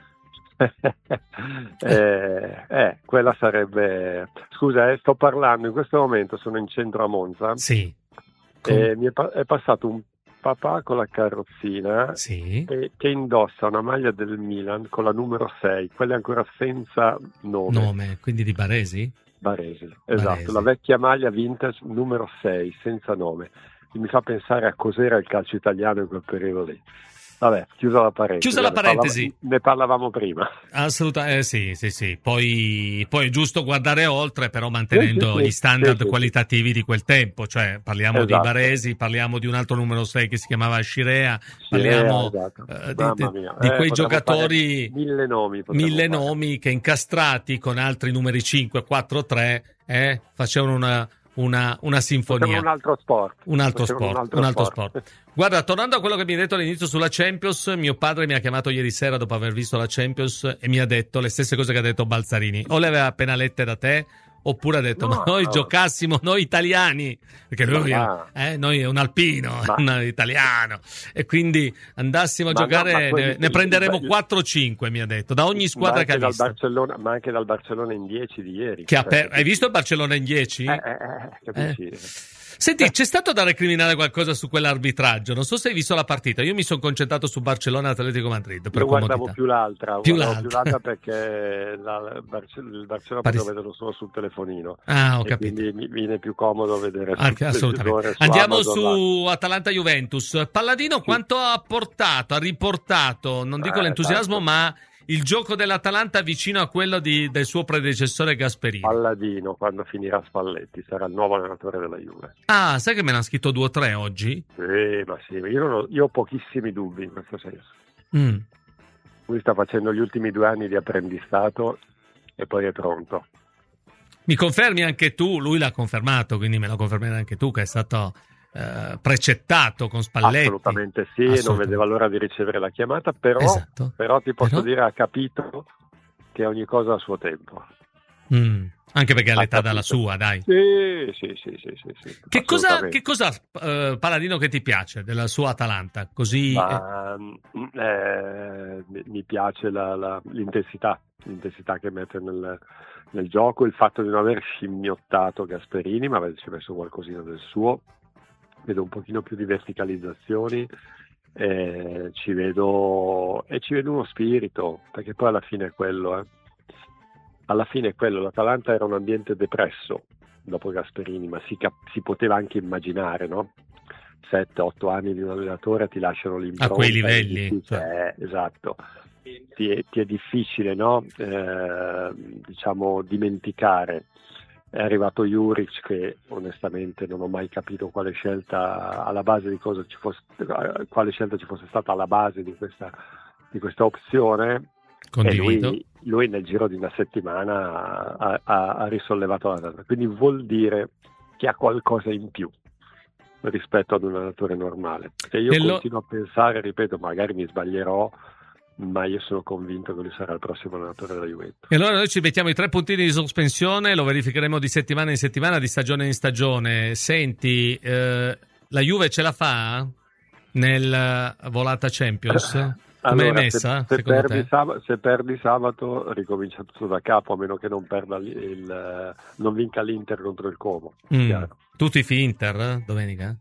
eh, eh, quella sarebbe, scusa eh, sto parlando in questo momento, sono in centro a Monza, sì. Com- e mi è, pa- è passato un papà con la carrozzina sì. e, che indossa una maglia del Milan con la numero sei, quella ancora senza nome, nome quindi di Baresi? Baresi, esatto, Baresi. La vecchia maglia vintage numero sei senza nome, e mi fa pensare a cos'era il calcio italiano in quel periodo lì. Vabbè, chiusa la parentesi. Chiusa la parentesi. Ne, parla, ne parlavamo prima. Assolutamente, eh, sì, sì, sì. Poi, poi è giusto guardare oltre, però mantenendo sì, sì, gli standard sì, sì, qualitativi sì. di quel tempo. Cioè, parliamo esatto. di Baresi, parliamo di un altro numero sei che si chiamava Scirea, parliamo esatto. eh, di, di, di eh, quei giocatori, mille nomi, mille fare. nomi che incastrati con altri numeri cinque, quattro, tre, eh, facevano una... Una, una sinfonia. Un altro sport. Un altro sport. Un altro un altro sport. sport. Guarda, tornando a quello che mi hai detto all'inizio sulla Champions, mio padre mi ha chiamato ieri sera dopo aver visto la Champions e mi ha detto le stesse cose che ha detto Balzarini. O le aveva appena lette da te, oppure ha detto, no, ma noi no. giocassimo, noi italiani, perché lui, ma... eh, noi è un alpino, ma... un italiano, e quindi andassimo a ma giocare, no, poi, ne, ne prenderemo il... quattro o cinque, mi ha detto, da ogni squadra che ha visto. Barcellona, ma anche dal Barcellona in dieci di ieri. Che per... Hai visto il Barcellona in dieci? Eh, eh, eh, capisci? Eh. Senti, c'è stato da recriminare qualcosa su quell'arbitraggio? Non so se hai visto la partita. Io mi sono concentrato su Barcellona e Atletico Madrid. Per Io guardavo comodità. più l'altra, più guardavo l'altra. più l'altra perché la, il Barcellona, Barcellona Paris... potevo vederlo solo sul telefonino. Ah, ho e capito. Quindi mi viene più comodo vedere ah, sul assolutamente. su Andiamo Amazon, su Atalanta-Juventus. Palladino sì. quanto ha portato, ha riportato, non dico eh, l'entusiasmo, tanto. ma il gioco dell'Atalanta vicino a quello di, del suo predecessore Gasperini? Palladino, quando finirà Spalletti, sarà il nuovo allenatore della Juve. Ah, sai che me ne hanno scritto due o tre oggi? Sì, ma sì, io, non ho, io ho pochissimi dubbi in questo senso. Mm. Lui sta facendo gli ultimi due anni di apprendistato e poi è pronto. Mi confermi anche tu, lui l'ha confermato, quindi me lo confermerai anche tu, che è stato eh, precettato con Spalletti. Assolutamente sì, Assolutamente. Non vedeva l'ora di ricevere la chiamata, però, esatto. però ti posso però... dire ha capito che ogni cosa ha il suo tempo. Mm. Anche perché ha l'età capito. dalla sua, dai. Sì, sì, sì, sì, sì, sì Che cosa, che cosa eh, Palladino, che ti piace della sua Atalanta? Così Ma, eh, mi piace la, la, l'intensità, l'intensità che mette nel, nel gioco, il fatto di non aver scimmiottato Gasperini, ma averci messo qualcosina del suo. Vedo un pochino più di verticalizzazioni, eh, ci vedo e ci vedo uno spirito, perché poi alla fine è quello, eh. Alla fine è quello, l'Atalanta era un ambiente depresso dopo Gasperini, ma si, cap- si poteva anche immaginare, no? sette otto anni di un allenatore ti lasciano l'impronta. A quei livelli. Cioè, eh, esatto. Ti è, ti è difficile, no? Eh, diciamo, dimenticare. È arrivato Juric, che onestamente non ho mai capito quale scelta alla base di cosa ci fosse, quale scelta ci fosse stata alla base di questa, di questa opzione. Condivido. E lui, lui nel giro di una settimana ha, ha, ha risollevato la data, quindi vuol dire che ha qualcosa in più rispetto ad un allenatore normale. E io e continuo lo... a pensare, ripeto, magari mi sbaglierò, ma io sono convinto che lui sarà il prossimo allenatore della Juventus. E allora noi ci mettiamo i tre puntini di sospensione, lo verificheremo di settimana in settimana, di stagione in stagione. Senti, eh, la Juve ce la fa nel volata Champions? Come allora, è messa? Se, se, perdi sabato, se perdi sabato ricomincia tutto da capo, a meno che non perda il, il non vinca l'Inter contro il Como. Mm. Tu tifi Inter domenica?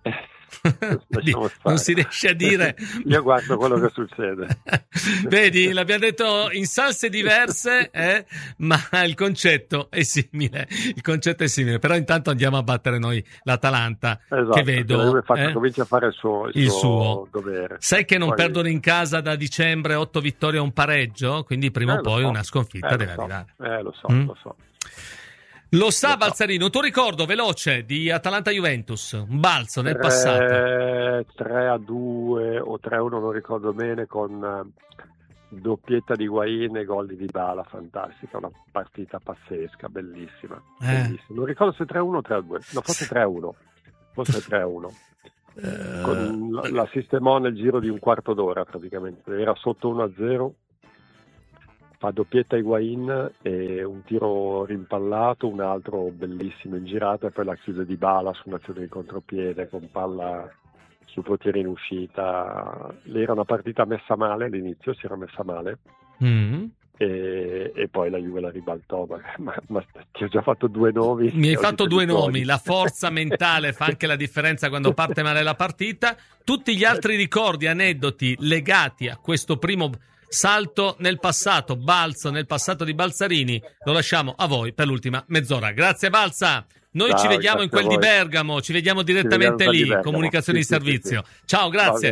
Non si riesce a dire. Io guardo quello che succede. Vedi, l'abbiamo detto in salse diverse, eh? Ma il concetto è simile. Il concetto è simile. Però intanto andiamo a battere noi l'Atalanta, esatto, che vedo che fatto, eh? comincia a fare il suo, il il suo, suo dovere. Sai che non poi... perdono in casa da dicembre, otto vittorie e un pareggio, quindi prima eh, o poi so. una sconfitta eh, deve so. arrivare. Eh, lo so, mm? lo so. Lo sa Balzarino, tuo ricordo veloce di Atalanta-Juventus, un balzo nel passato. tre a due o tre a uno, non ricordo bene, con doppietta di Higuaín e gol di Dybala, fantastica, una partita pazzesca, bellissima, eh. bellissima. Non ricordo se tre a uno o tre a due, no, forse tre a uno, forse tre a uno. Uh... Con la, la sistemò nel giro di un quarto d'ora praticamente, era sotto uno a zero. Fa doppietta Higuaín e un tiro rimpallato, un altro bellissimo in girata, e poi la chiude Dybala su un'azione di contropiede con palla sul portiere in uscita. Lì era una partita messa male all'inizio, si era messa male, mm. e, e poi la Juve la ribaltò, ma, ma, ma ti ho già fatto due nomi. Mi hai fatto due nomi, la forza mentale fa anche la differenza quando parte male la partita. Tutti gli altri ricordi, aneddoti legati a questo primo salto nel passato, balzo nel passato di Balzarini, lo lasciamo a voi per l'ultima mezz'ora. Grazie Balza, noi Ciao, ci vediamo in quel di Bergamo, ci vediamo direttamente ci vediamo lì, comunicazioni sì, di servizio. Sì, sì. Ciao, grazie.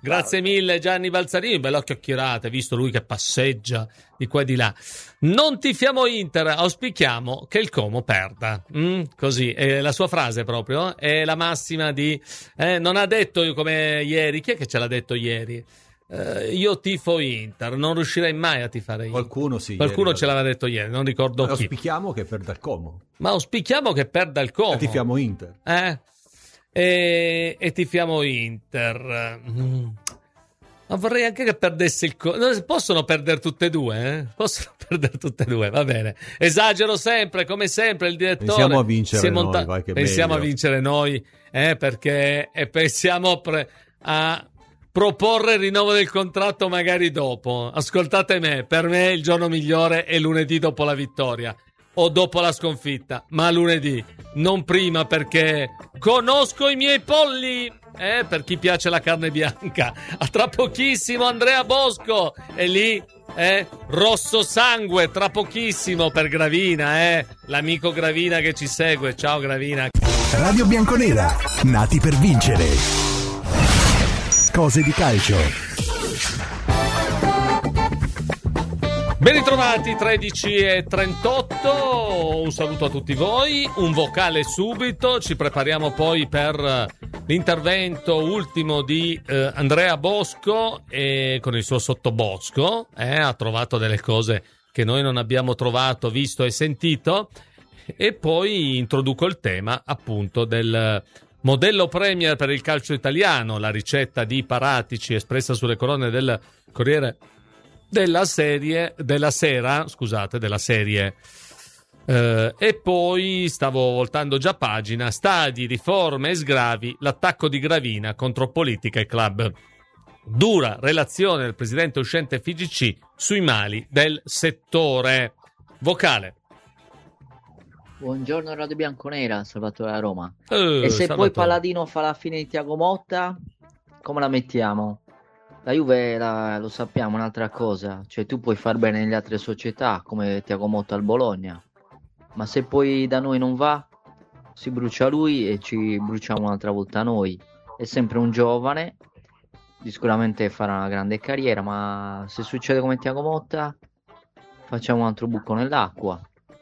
Grazie mille Gianni Balzarini, bella chiacchierata, visto lui che passeggia di qua e di là. Non tifiamo Inter, auspichiamo che il Como perda. Mm, così, è la sua frase proprio, è la massima di... Eh, non ha detto come ieri, chi è che ce l'ha detto ieri? Eh, io tifo Inter, non riuscirei mai a tifare Inter. Qualcuno sì. Qualcuno ieri, ce l'aveva detto ieri, non ricordo Ma chi. Auspichiamo che perda il Como. Ma auspichiamo che perda il Como. E tifiamo Inter. Eh? E, e tifiamo Inter. Mm. Ma vorrei anche che perdesse il Como. Possono perdere tutte e due, eh? Possono perdere tutte e due, va bene. Esagero sempre, come sempre, il direttore. Pensiamo a vincere monta- noi, vai che Pensiamo meglio. a vincere noi, eh? Perché e pensiamo pre- a proporre il rinnovo del contratto magari dopo. Ascoltate me, per me il giorno migliore è lunedì dopo la vittoria o dopo la sconfitta, ma lunedì, non prima, perché conosco i miei polli, eh, per chi piace la carne bianca. A tra pochissimo Andrea Bosco e lì, eh, rosso sangue, tra pochissimo per Gravina, eh, l'amico Gravina che ci segue. Ciao Gravina. Radio Bianconera, nati per vincere. Cose di calcio. Ben ritrovati, tredici e trentotto, un saluto a tutti voi, un vocale subito, ci prepariamo poi per l'intervento ultimo di eh, Andrea Bosco e con il suo sottobosco, eh, ha trovato delle cose che noi non abbiamo trovato, visto e sentito, e poi introduco il tema appunto del modello Premier per il calcio italiano, la ricetta di Paratici espressa sulle colonne del Corriere della serie della sera, scusate, della serie. Eh, e poi stavo voltando già pagina, stadi, riforme e sgravi, l'attacco di Gravina contro politica e club. Dura relazione del presidente uscente F I G C sui mali del settore. Vocale. Buongiorno Radio Bianconera, Salvatore da Roma. Eh, e se Salvatore. poi Paladino fa la fine di Thiago Motta, come la mettiamo? La Juve, la, lo sappiamo, è un'altra cosa. Cioè tu puoi far bene nelle altre società, come Thiago Motta al Bologna. Ma se poi da noi non va, si brucia lui e ci bruciamo un'altra volta noi. È sempre un giovane, sicuramente farà una grande carriera, ma se succede come Thiago Motta, facciamo un altro buco nell'acqua.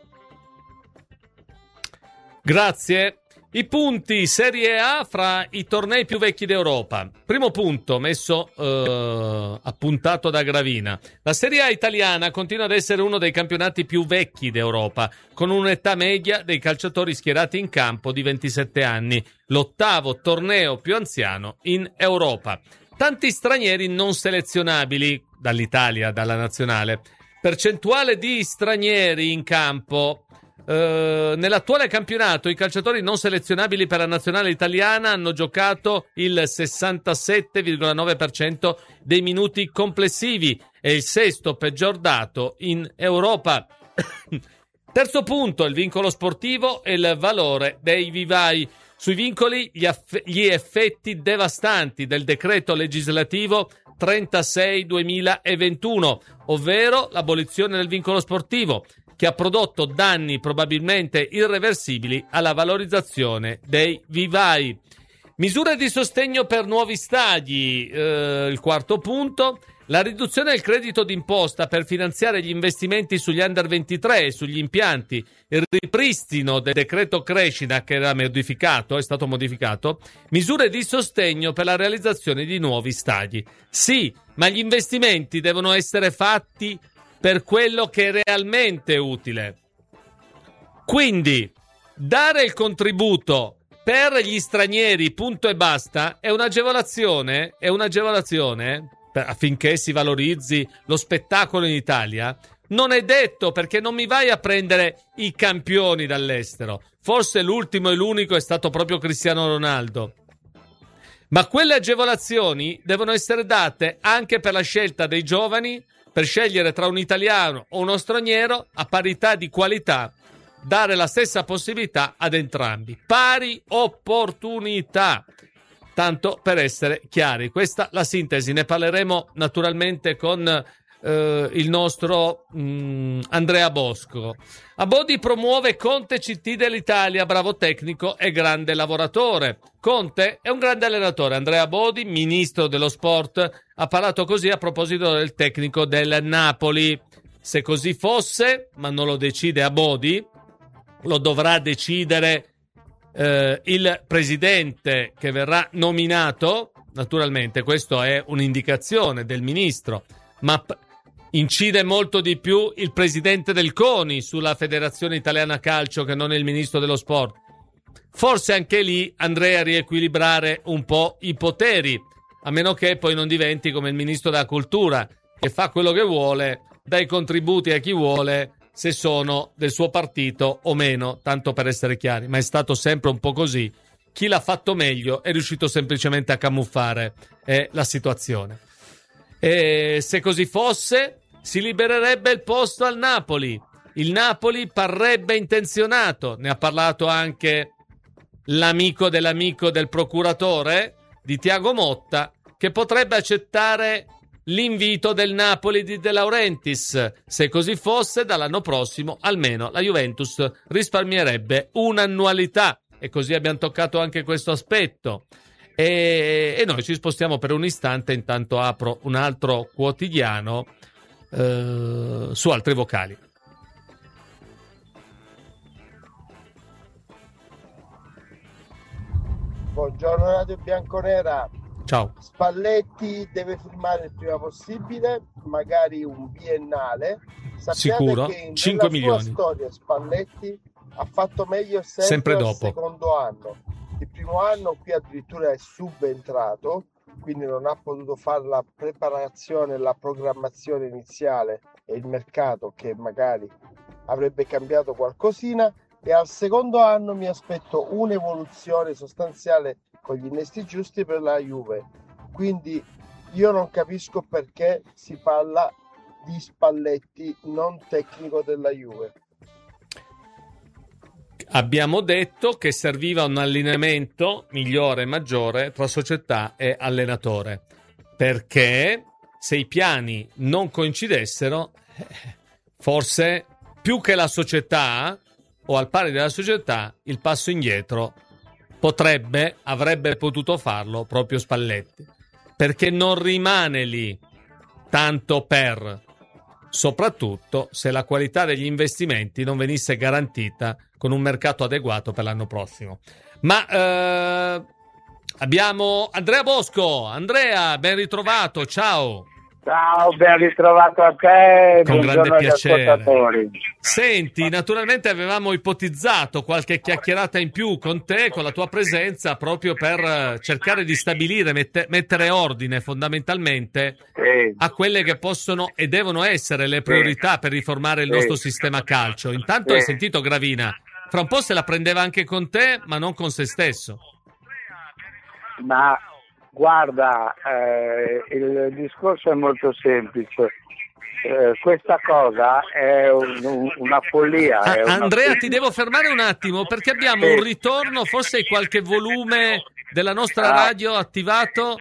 Grazie. I punti Serie A fra i tornei più vecchi d'Europa. Primo punto messo eh, appuntato da Gravina. La Serie A italiana continua ad essere uno dei campionati più vecchi d'Europa, con un'età media dei calciatori schierati in campo di ventisette anni, l'ottavo torneo più anziano in Europa. Tanti stranieri non selezionabili dall'Italia, dalla nazionale. Percentuale di stranieri in campo. Uh, nell'attuale campionato i calciatori non selezionabili per la nazionale italiana hanno giocato il sessantasette virgola nove per cento dei minuti complessivi, è il sesto peggior dato in Europa. Terzo punto, il vincolo sportivo e il valore dei vivai. Sui vincoli gli, aff- gli effetti devastanti del decreto legislativo trentasei duemilaventuno, ovvero l'abolizione del vincolo sportivo, che ha prodotto danni probabilmente irreversibili alla valorizzazione dei vivai. Misure di sostegno per nuovi stadi, eh, il quarto punto, la riduzione del credito d'imposta per finanziare gli investimenti sugli under ventitré e sugli impianti, il ripristino del decreto crescita che era modificato, è stato modificato, misure di sostegno per la realizzazione di nuovi stadi. Sì, ma gli investimenti devono essere fatti per quello che è realmente utile. Quindi, dare il contributo per gli stranieri, punto e basta, è un'agevolazione, è un'agevolazione per, affinché si valorizzi lo spettacolo in Italia. Non è detto, perché non mi vai a prendere i campioni dall'estero. Forse l'ultimo e l'unico è stato proprio Cristiano Ronaldo. Ma quelle agevolazioni devono essere date anche per la scelta dei giovani, per scegliere tra un italiano o uno straniero a parità di qualità, dare la stessa possibilità ad entrambi. Pari opportunità. Tanto per essere chiari, questa la sintesi. Ne parleremo naturalmente con eh, il nostro mh, Andrea Bosco. Abodi promuove Conte C T dell'Italia, bravo tecnico e grande lavoratore. Conte è un grande allenatore. Andrea Abodi, ministro dello sport, ha parlato così a proposito del tecnico del Napoli. Se così fosse, ma non lo decide Abodi, lo dovrà decidere eh, il presidente che verrà nominato. Naturalmente questa è un'indicazione del ministro, ma p- incide molto di più il presidente del CONI sulla Federazione Italiana Calcio che non il ministro dello sport. Forse anche lì andrei a riequilibrare un po' i poteri, a meno che poi non diventi come il ministro della cultura, che fa quello che vuole, dà i contributi a chi vuole, se sono del suo partito o meno, tanto per essere chiari. Ma è stato sempre un po' così. Chi l'ha fatto meglio è riuscito semplicemente a camuffare eh, la situazione. E se così fosse, si libererebbe il posto al Napoli. Il Napoli parrebbe intenzionato, ne ha parlato anche l'amico dell'amico del procuratore di Thiago Motta, che potrebbe accettare l'invito del Napoli di De Laurentiis. Se così fosse, dall'anno prossimo almeno la Juventus risparmierebbe un'annualità, e così abbiamo toccato anche questo aspetto. E, e noi ci spostiamo per un istante, intanto apro un altro quotidiano eh, su altri vocali. Buongiorno Radio Bianconera. Ciao. Spalletti deve firmare il prima possibile, magari un biennale. Sappiate Sicuro? che in, cinque nella milioni. sua storia Spalletti ha fatto meglio sempre, Sempre al dopo. secondo anno. Il primo anno qui addirittura è subentrato, quindi non ha potuto fare la preparazione, la programmazione iniziale e il mercato che magari avrebbe cambiato qualcosina, e al secondo anno mi aspetto un'evoluzione sostanziale con gli innesti giusti per la Juve. Quindi io non capisco perché si parla di Spalletti, non tecnico della Juve. Abbiamo detto che serviva un allineamento migliore e maggiore tra società e allenatore, perché se i piani non coincidessero, forse più che la società o al pari della società, il passo indietro potrebbe, avrebbe potuto farlo proprio Spalletti, perché non rimane lì tanto per, soprattutto se la qualità degli investimenti non venisse garantita con un mercato adeguato per l'anno prossimo. Ma eh, abbiamo Andrea Bosco. Andrea, ben ritrovato, ciao. Ciao, ben ritrovato a te. Con buongiorno grande agli piacere. ascoltatori. Senti, naturalmente avevamo ipotizzato qualche chiacchierata in più con te, con la tua presenza, proprio per cercare di stabilire, mette, mettere ordine fondamentalmente Sì. a quelle che possono e devono essere le priorità per riformare il Sì. nostro sistema calcio. Intanto Sì. hai sentito Gravina, fra un po' se la prendeva anche con te, ma non con se stesso. Ma guarda, eh, il discorso è molto semplice. Eh, questa cosa è un- un- una follia. Ah, è una Andrea, follia. ti devo fermare un attimo perché abbiamo Sì. un ritorno, forse hai qualche volume della nostra Ah. radio attivato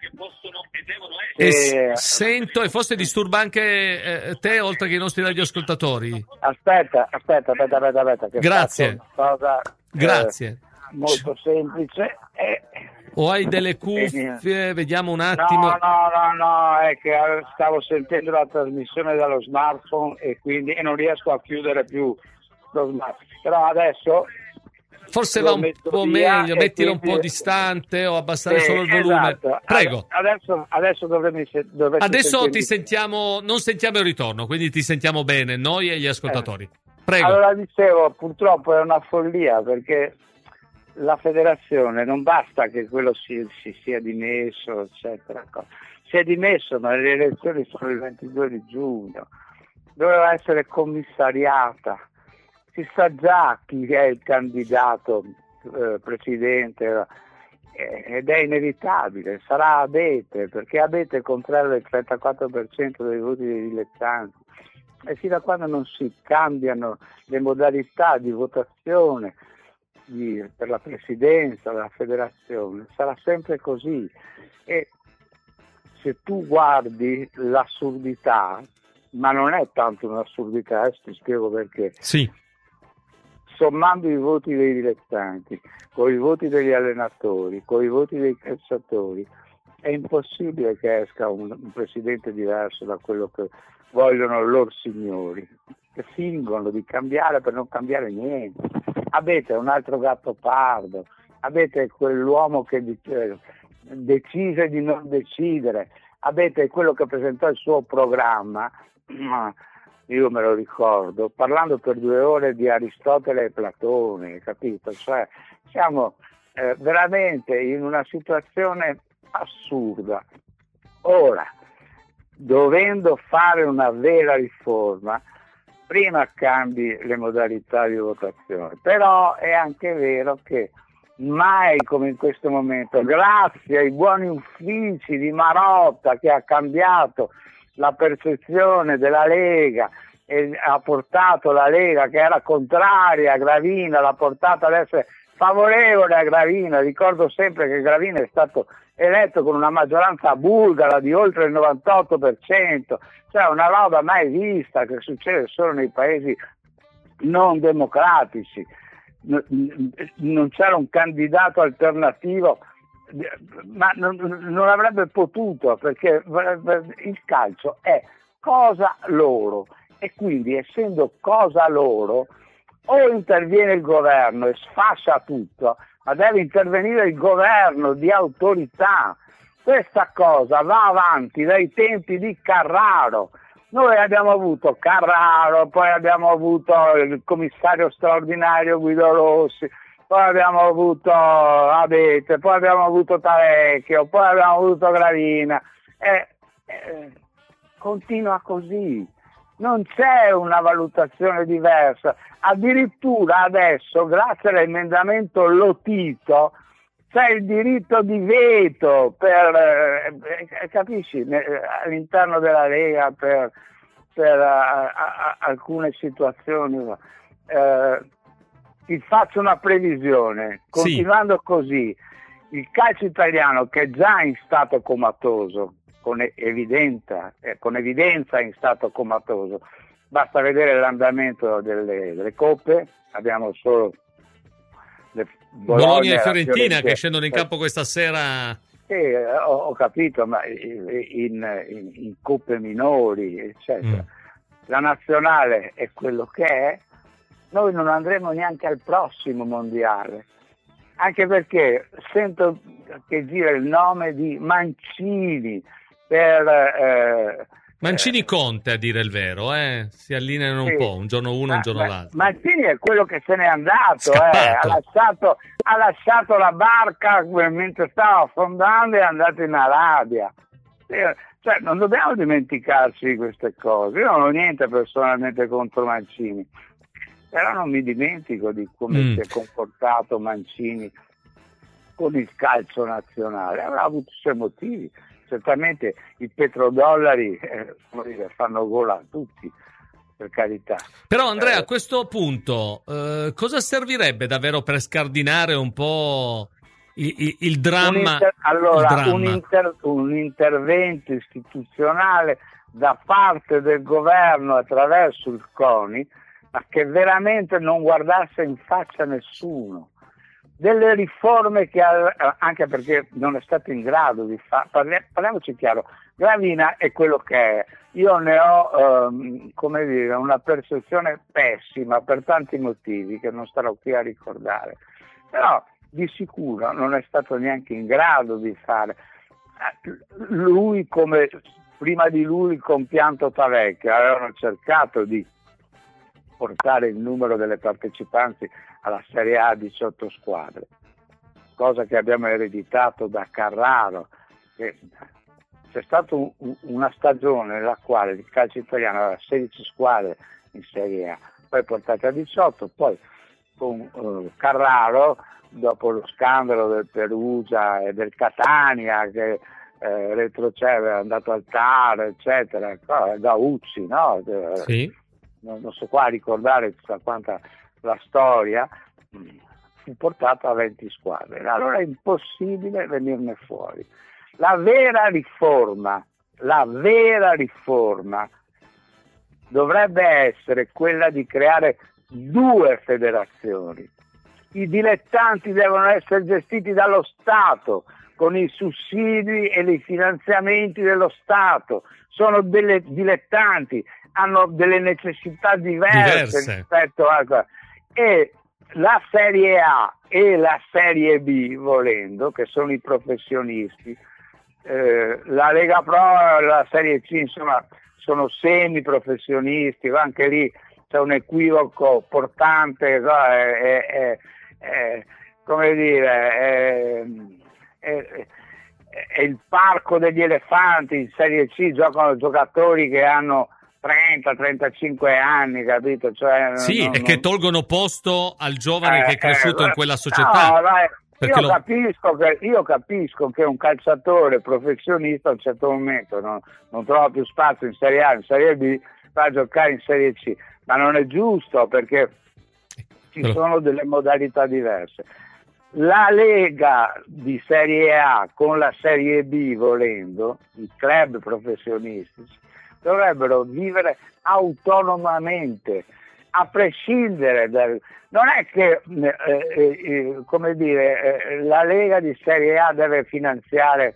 e Sì. s- sento, e forse disturba anche eh, te oltre che i nostri radioascoltatori. Aspetta, aspetta, aspetta, aspetta, aspetta. Che Grazie. faccio una cosa, eh, Grazie. molto semplice. E... O hai delle cuffie? Vediamo un attimo. No, no, no, no, è che stavo sentendo la trasmissione dallo smartphone e quindi e non riesco a chiudere più lo smartphone. Però adesso Forse lo va un metto po' via meglio, e mettilo un quindi- po' distante o abbassare Sì, solo il volume. esatto. Prego. Adesso, adesso dovremmo se- dovresti Adesso sentirmi. ti sentiamo, non sentiamo il ritorno, quindi ti sentiamo bene, noi e gli ascoltatori. Prego. Allora dicevo, purtroppo è una follia perché la federazione non basta che quello si, si sia dimesso, eccetera. Si è dimesso, ma le elezioni sono il ventidue di giugno. Doveva essere commissariata. Si sa già chi è il candidato eh, presidente eh, ed è inevitabile, sarà Abete, perché Abete contrarrà il trentaquattro per cento dei voti dei dilettanti. E fino a quando non si cambiano le modalità di votazione di, per la presidenza della federazione sarà sempre così, e se tu guardi l'assurdità, ma non è tanto un'assurdità, eh, ti spiego perché. Sì. Sommando i voti dei dilettanti con i voti degli allenatori, con i voti dei calciatori, è impossibile che esca un, un presidente diverso da quello che vogliono loro signori, che fingono di cambiare per non cambiare niente. Avete un altro gatto pardo, avete quell'uomo che dice, decise di non decidere, avete quello che presentò il suo programma, io me lo ricordo, parlando per due ore di Aristotele e Platone, capito? Cioè, siamo eh, veramente in una situazione assurda. Ora, dovendo fare una vera riforma, prima cambi le modalità di votazione, però è anche vero che mai come in questo momento, grazie ai buoni uffici di Marotta che ha cambiato la percezione della Lega e ha portato la Lega, che era contraria a Gravina, l'ha portata ad essere favorevole a Gravina. Ricordo sempre che Gravina è stato eletto con una maggioranza bulgara di oltre il novantotto per cento, cioè una roba mai vista, che succede solo nei paesi non democratici. Non c'era un candidato alternativo, ma non, non avrebbe potuto, perché il calcio è cosa loro, e quindi, essendo cosa loro, o interviene il governo e sfascia tutto, ma deve intervenire il governo di autorità. Questa cosa va avanti dai tempi di Carraro. Noi abbiamo avuto Carraro, poi abbiamo avuto il commissario straordinario Guido Rossi, poi abbiamo avuto Abete, poi abbiamo avuto Tarecchio, poi abbiamo avuto Gravina. E, e, continua così. Non c'è una valutazione diversa. Addirittura adesso, grazie all'emendamento Lotito, c'è il diritto di veto per, eh, capisci, all'interno della Lega per, per a, a, alcune situazioni. Eh, ti faccio una previsione, continuando sì. così, il calcio italiano, che è già in stato comatoso, con evidenza, eh, con evidenza in stato comatoso, basta vedere l'andamento delle, delle coppe, abbiamo solo le Bologna, Bologna e Fiorentina che scendono in campo questa sera. Sì, ho, ho capito, ma in, in, in coppe minori, eccetera. Mm. La nazionale è quello che è, noi non andremo neanche al prossimo mondiale, anche perché sento che gira il nome di Mancini per... Eh, Mancini Conte, a dire il vero, eh? Si allineano sì. un po', un giorno uno, ma, un giorno ma, l'altro. Mancini è quello che se n'è andato, eh? ha, lasciato, ha lasciato la barca mentre stava affondando e è andato in Arabia. Cioè, non dobbiamo dimenticarci di queste cose. Io non ho niente personalmente contro Mancini, però non mi dimentico di come mm. si è comportato Mancini con il calcio nazionale. Avrà avuto i suoi motivi. Certamente i petrodollari eh, fanno gola a tutti, per carità. Però Andrea, eh, a questo punto eh, cosa servirebbe davvero per scardinare un po' il, il, il dramma? Un inter- allora, il dramma. Un, inter- un intervento istituzionale da parte del governo attraverso il CONI, ma che veramente non guardasse in faccia nessuno. Delle riforme che ha, anche perché non è stato in grado di fare, parli, parliamoci chiaro, Gravina è quello che è. Io ne ho ehm, come dire, una percezione pessima per tanti motivi che non starò qui a ricordare, però di sicuro non è stato neanche in grado di fare. Lui, come prima di lui il compianto Tarecchio, avevano cercato di portare il numero delle partecipanti alla Serie A a diciotto squadre, cosa che abbiamo ereditato da Carraro. Che c'è stata un, una stagione nella quale il calcio italiano aveva sedici squadre in Serie A, poi portate a diciotto, poi con uh, Carraro, dopo lo scandalo del Perugia e del Catania che eh, retrocede, è andato al T A R, eccetera, Gaucci, no? Sì. Non, non so qua ricordare chissà quanta la storia, fu portato a venti squadre, allora è impossibile venirne fuori. La vera riforma, la vera riforma dovrebbe essere quella di creare due federazioni. I dilettanti devono essere gestiti dallo Stato, con i sussidi e i finanziamenti dello Stato. Sono delle dilettanti, hanno delle necessità diverse, diverse. rispetto a... E la Serie A e la Serie B, volendo, che sono i professionisti, eh, la Lega Pro e la Serie C, insomma, sono semi-professionisti, anche lì c'è un equivoco portante, no? è, è, è, è, come dire, è, è, è il parco degli elefanti. In Serie C giocano giocatori che hanno trenta trentacinque anni, capito? Cioè, sì, non, e che tolgono posto al giovane eh, che è cresciuto eh, in quella società. No, vai, io, lo... capisco che, io capisco che un calciatore professionista a un certo momento non, non trova più spazio in Serie A, in Serie B, va a giocare in Serie C, ma non è giusto, perché ci Però... sono delle modalità diverse. La Lega di Serie A con la Serie B, volendo, i club professionistici dovrebbero vivere autonomamente, a prescindere dal... Non è che, eh, eh, come dire, eh, la Lega di Serie A deve finanziare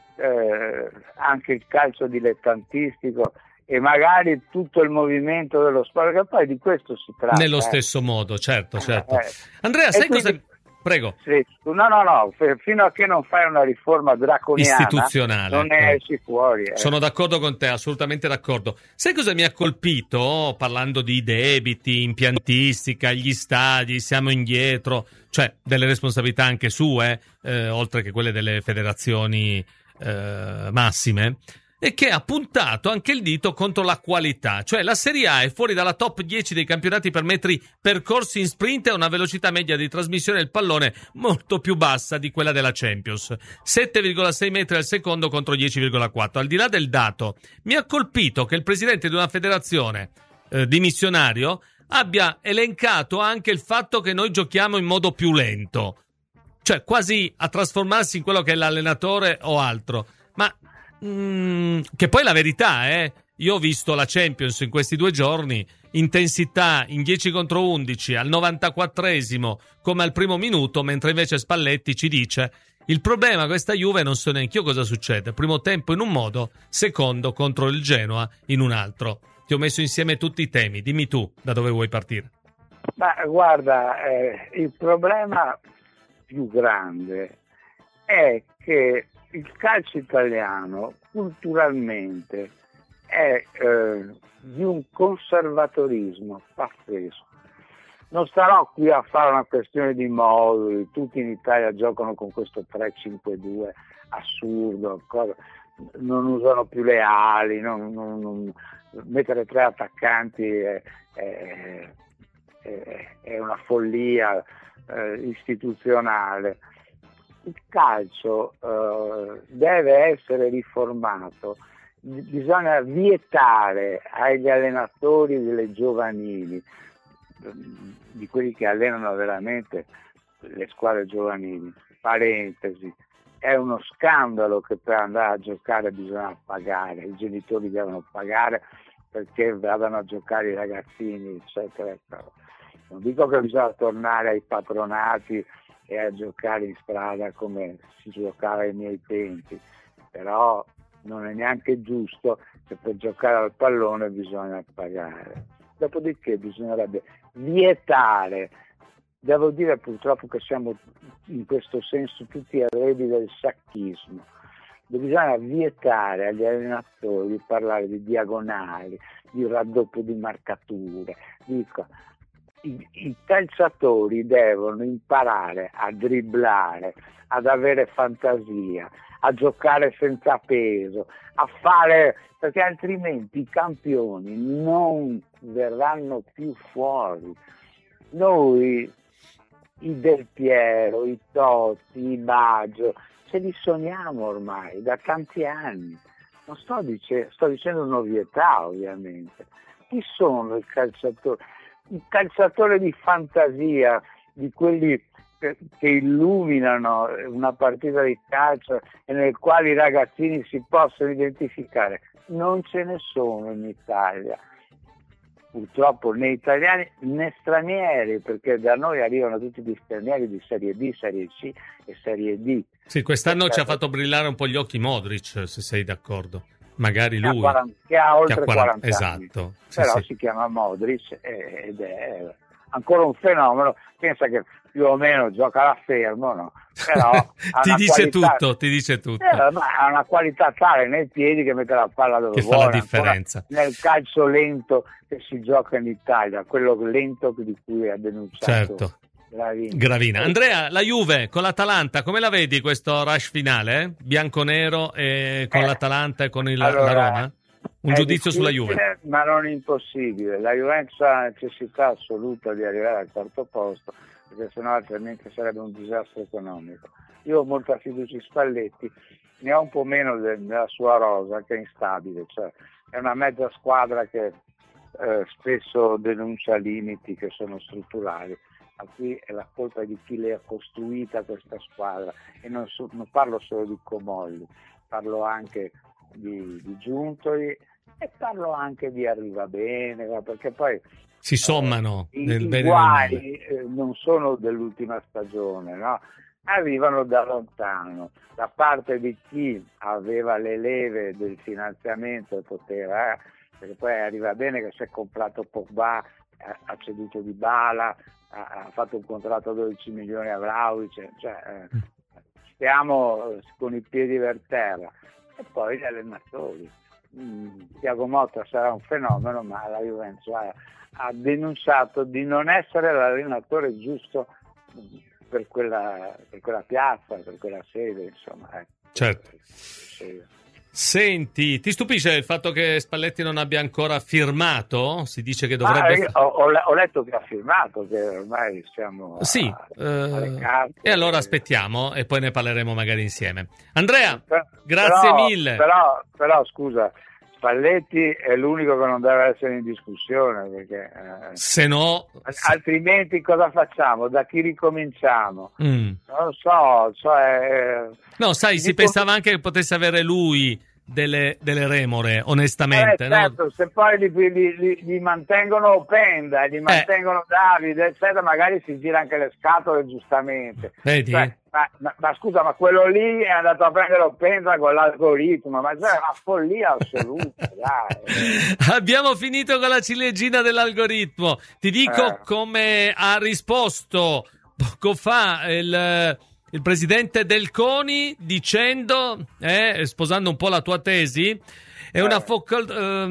eh, anche il calcio dilettantistico e magari tutto il movimento dello sport, che poi di questo si tratta. Nello eh. stesso modo, certo, certo. Eh, Andrea, sai quindi... cosa... Prego. Sì, no, no, no, fino a che non fai una riforma draconiana istituzionale, non ne esci fuori. Eh. Sono d'accordo con te, assolutamente d'accordo. Sai cosa mi ha colpito, parlando di debiti, impiantistica, gli stadi, siamo indietro, cioè delle responsabilità anche sue, eh, oltre che quelle delle federazioni eh, massime, e che ha puntato anche il dito contro la qualità, cioè la Serie A è fuori dalla top dieci dei campionati per metri percorsi in sprint e una velocità media di trasmissione del pallone molto più bassa di quella della Champions, sette virgola sei metri al secondo contro dieci virgola quattro. Al di là del dato, mi ha colpito che il presidente di una federazione eh, dimissionario abbia elencato anche il fatto che noi giochiamo in modo più lento, cioè quasi a trasformarsi in quello che è l'allenatore o altro, ma Mm, che poi è la verità, eh. Io ho visto la Champions in questi due giorni, intensità in dieci contro undici al novantaquattresimo come al primo minuto, mentre invece Spalletti ci dice: il problema questa Juve non so neanche io cosa succede, primo tempo in un modo, secondo contro il Genoa in un altro. Ti ho messo insieme tutti i temi, dimmi tu da dove vuoi partire. Ma guarda, eh, il problema più grande è che il calcio italiano culturalmente è eh, di un conservatorismo pazzesco. Non starò qui a fare una questione di moduli, tutti in Italia giocano con questo tre cinque due assurdo, cosa, non usano più le ali, non, non, non, mettere tre attaccanti è, è, è, è una follia eh, istituzionale. Il calcio eh, deve essere riformato, bisogna vietare agli allenatori delle giovanili, di quelli che allenano veramente le squadre giovanili, parentesi, è uno scandalo che per andare a giocare bisogna pagare, i genitori devono pagare perché vadano a giocare i ragazzini, eccetera, eccetera. Non dico che bisogna tornare ai patronati e a giocare in strada come si giocava ai miei tempi, però non è neanche giusto che per giocare al pallone bisogna pagare. Dopodiché bisognerebbe vietare, devo dire purtroppo che siamo in questo senso tutti eredi del sacchismo, bisogna vietare agli allenatori di parlare di diagonali, di raddoppio di marcature, dico, I, i calciatori devono imparare a dribblare, ad avere fantasia, a giocare senza peso, a fare, perché altrimenti i campioni non verranno più fuori. Noi, i Del Piero, i Totti, i Baggio, ce li sogniamo ormai da tanti anni. Non sto, dice, sto dicendo un'ovvietà, ovviamente. Chi sono i calciatori? Il calciatore di fantasia, di quelli che, che illuminano una partita di calcio e nel quale i ragazzini si possono identificare. Non ce ne sono in Italia, purtroppo, né italiani né stranieri, perché da noi arrivano tutti gli stranieri di Serie B, Serie C e Serie D. Sì, quest'anno ci ha fatto brillare un po' gli occhi Modric, se sei d'accordo. Magari Che ha lui quaranta che ha oltre che ha quaranta quaranta anni. Esatto. Sì, Però sì. si chiama Modric ed è ancora un fenomeno. Pensa che più o meno gioca da fermo, no? Però ha ti una dice qualità- tutto, ti dice tutto. Eh, ma ha una qualità tale nei piedi che mette la palla dove Che fa vuole, la differenza. ancora nel calcio lento che si gioca in Italia, quello lento di cui ha denunciato Certo. Gravina. Gravina. Andrea, la Juve con l'Atalanta, come la vedi questo rush finale? Eh? Bianconero e con Eh, l'Atalanta e con il, allora, la Roma? Un è giudizio sulla difficile, Juve. ma non impossibile. La Juventus ha necessità assoluta di arrivare al quarto posto, perché sennò altrimenti sarebbe un disastro economico. Io ho molta fiducia in Spalletti, ne ho un po' meno de- della sua rosa, che è instabile, cioè è una mezza squadra che eh, spesso denuncia limiti che sono strutturali. Ma qui è la colpa di chi le ha costruita questa squadra, e non, so- non parlo solo di Comolli, parlo anche di, di Giuntoli e parlo anche di Arrivabene, perché poi Si sommano i, nel i bene e nel male. guai eh, non sono dell'ultima stagione, no? Arrivano da lontano, da parte di chi aveva le leve del finanziamento e poteva, eh, perché poi arriva bene che si è comprato Pogba, ha, ha ceduto Dybala, ha, ha fatto un contratto a dodici milioni a Vlahovic, cioè eh, stiamo con i piedi per terra. E poi gli allenatori. Mm, Thiago Motta sarà un fenomeno, ma la Juventus ha, ha denunciato di non essere l'allenatore giusto per quella, per quella piazza, per quella sede, insomma. Ecco. Certo. Sì. Senti, ti stupisce il fatto che Spalletti non abbia ancora firmato? Si dice che Ma dovrebbe... io ho, ho le- ho letto che ha firmato, che ormai siamo a- Sì, alle eh, carte. e allora aspettiamo e poi ne parleremo magari insieme. Andrea, Per- grazie però- mille. Però, però scusa, Spalletti è l'unico che non deve essere in discussione, perché eh, Se no... altrimenti cosa facciamo? Da chi ricominciamo? Mm. Non lo so, cioè, No, sai, si dico- pensava anche che potesse avere lui delle, delle remore, onestamente, eh, no? certo, se poi li, li- li- li mantengono Penda, Eh. li mantengono Davide, eccetera, magari si gira anche le scatole, giustamente. Vedi? Cioè, ma, ma- ma scusa, ma quello lì è andato a prendere Penda con l'algoritmo, ma cioè, è una follia assoluta, dai. Abbiamo finito con la ciliegina dell'algoritmo. Ti dico Eh. come ha risposto poco fa il, il presidente del CONI dicendo, eh, sposando un po' la tua tesi, è una focal-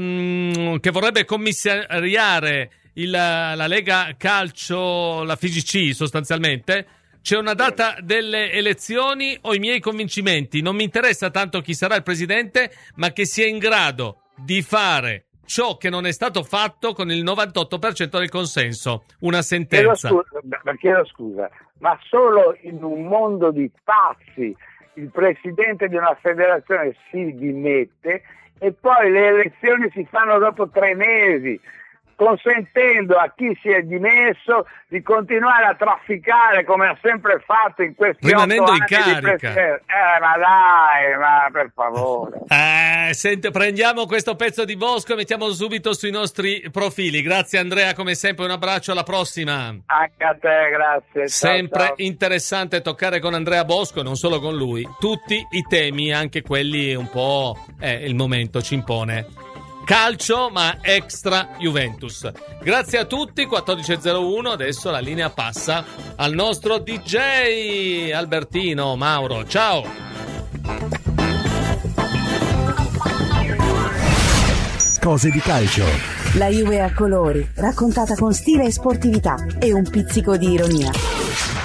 ehm, che vorrebbe commissariare il- la Lega Calcio, la F I G C sostanzialmente. C'è una data delle elezioni, ho i miei convincimenti, non mi interessa tanto chi sarà il presidente, ma che sia in grado di fare ciò che non è stato fatto con il novantotto per cento del consenso. Una Chiedo sentenza. scusa, ma chiedo scusa, ma solo in un mondo di pazzi il presidente di una federazione si dimette e poi le elezioni si fanno dopo tre mesi, consentendo a chi si è dimesso di continuare a trafficare come ha sempre fatto in questi Rimanendo otto in anni di carica. presidenza. Eh, ma dai, ma per favore. Eh, senti, prendiamo questo pezzo di Bosco e mettiamo subito sui nostri profili. Grazie Andrea, come sempre un abbraccio, alla prossima. Anche a te, grazie. Ciao, Sempre ciao. interessante toccare con Andrea Bosco, non solo con lui, tutti i temi, anche quelli un po' eh, il momento ci impone. Calcio, ma extra Juventus. Grazie a tutti, quattordici e zero uno, adesso la linea passa al nostro D J Albertino Mauro. Ciao! Cose di calcio. La Juve a colori, raccontata con stile e sportività e un pizzico di ironia.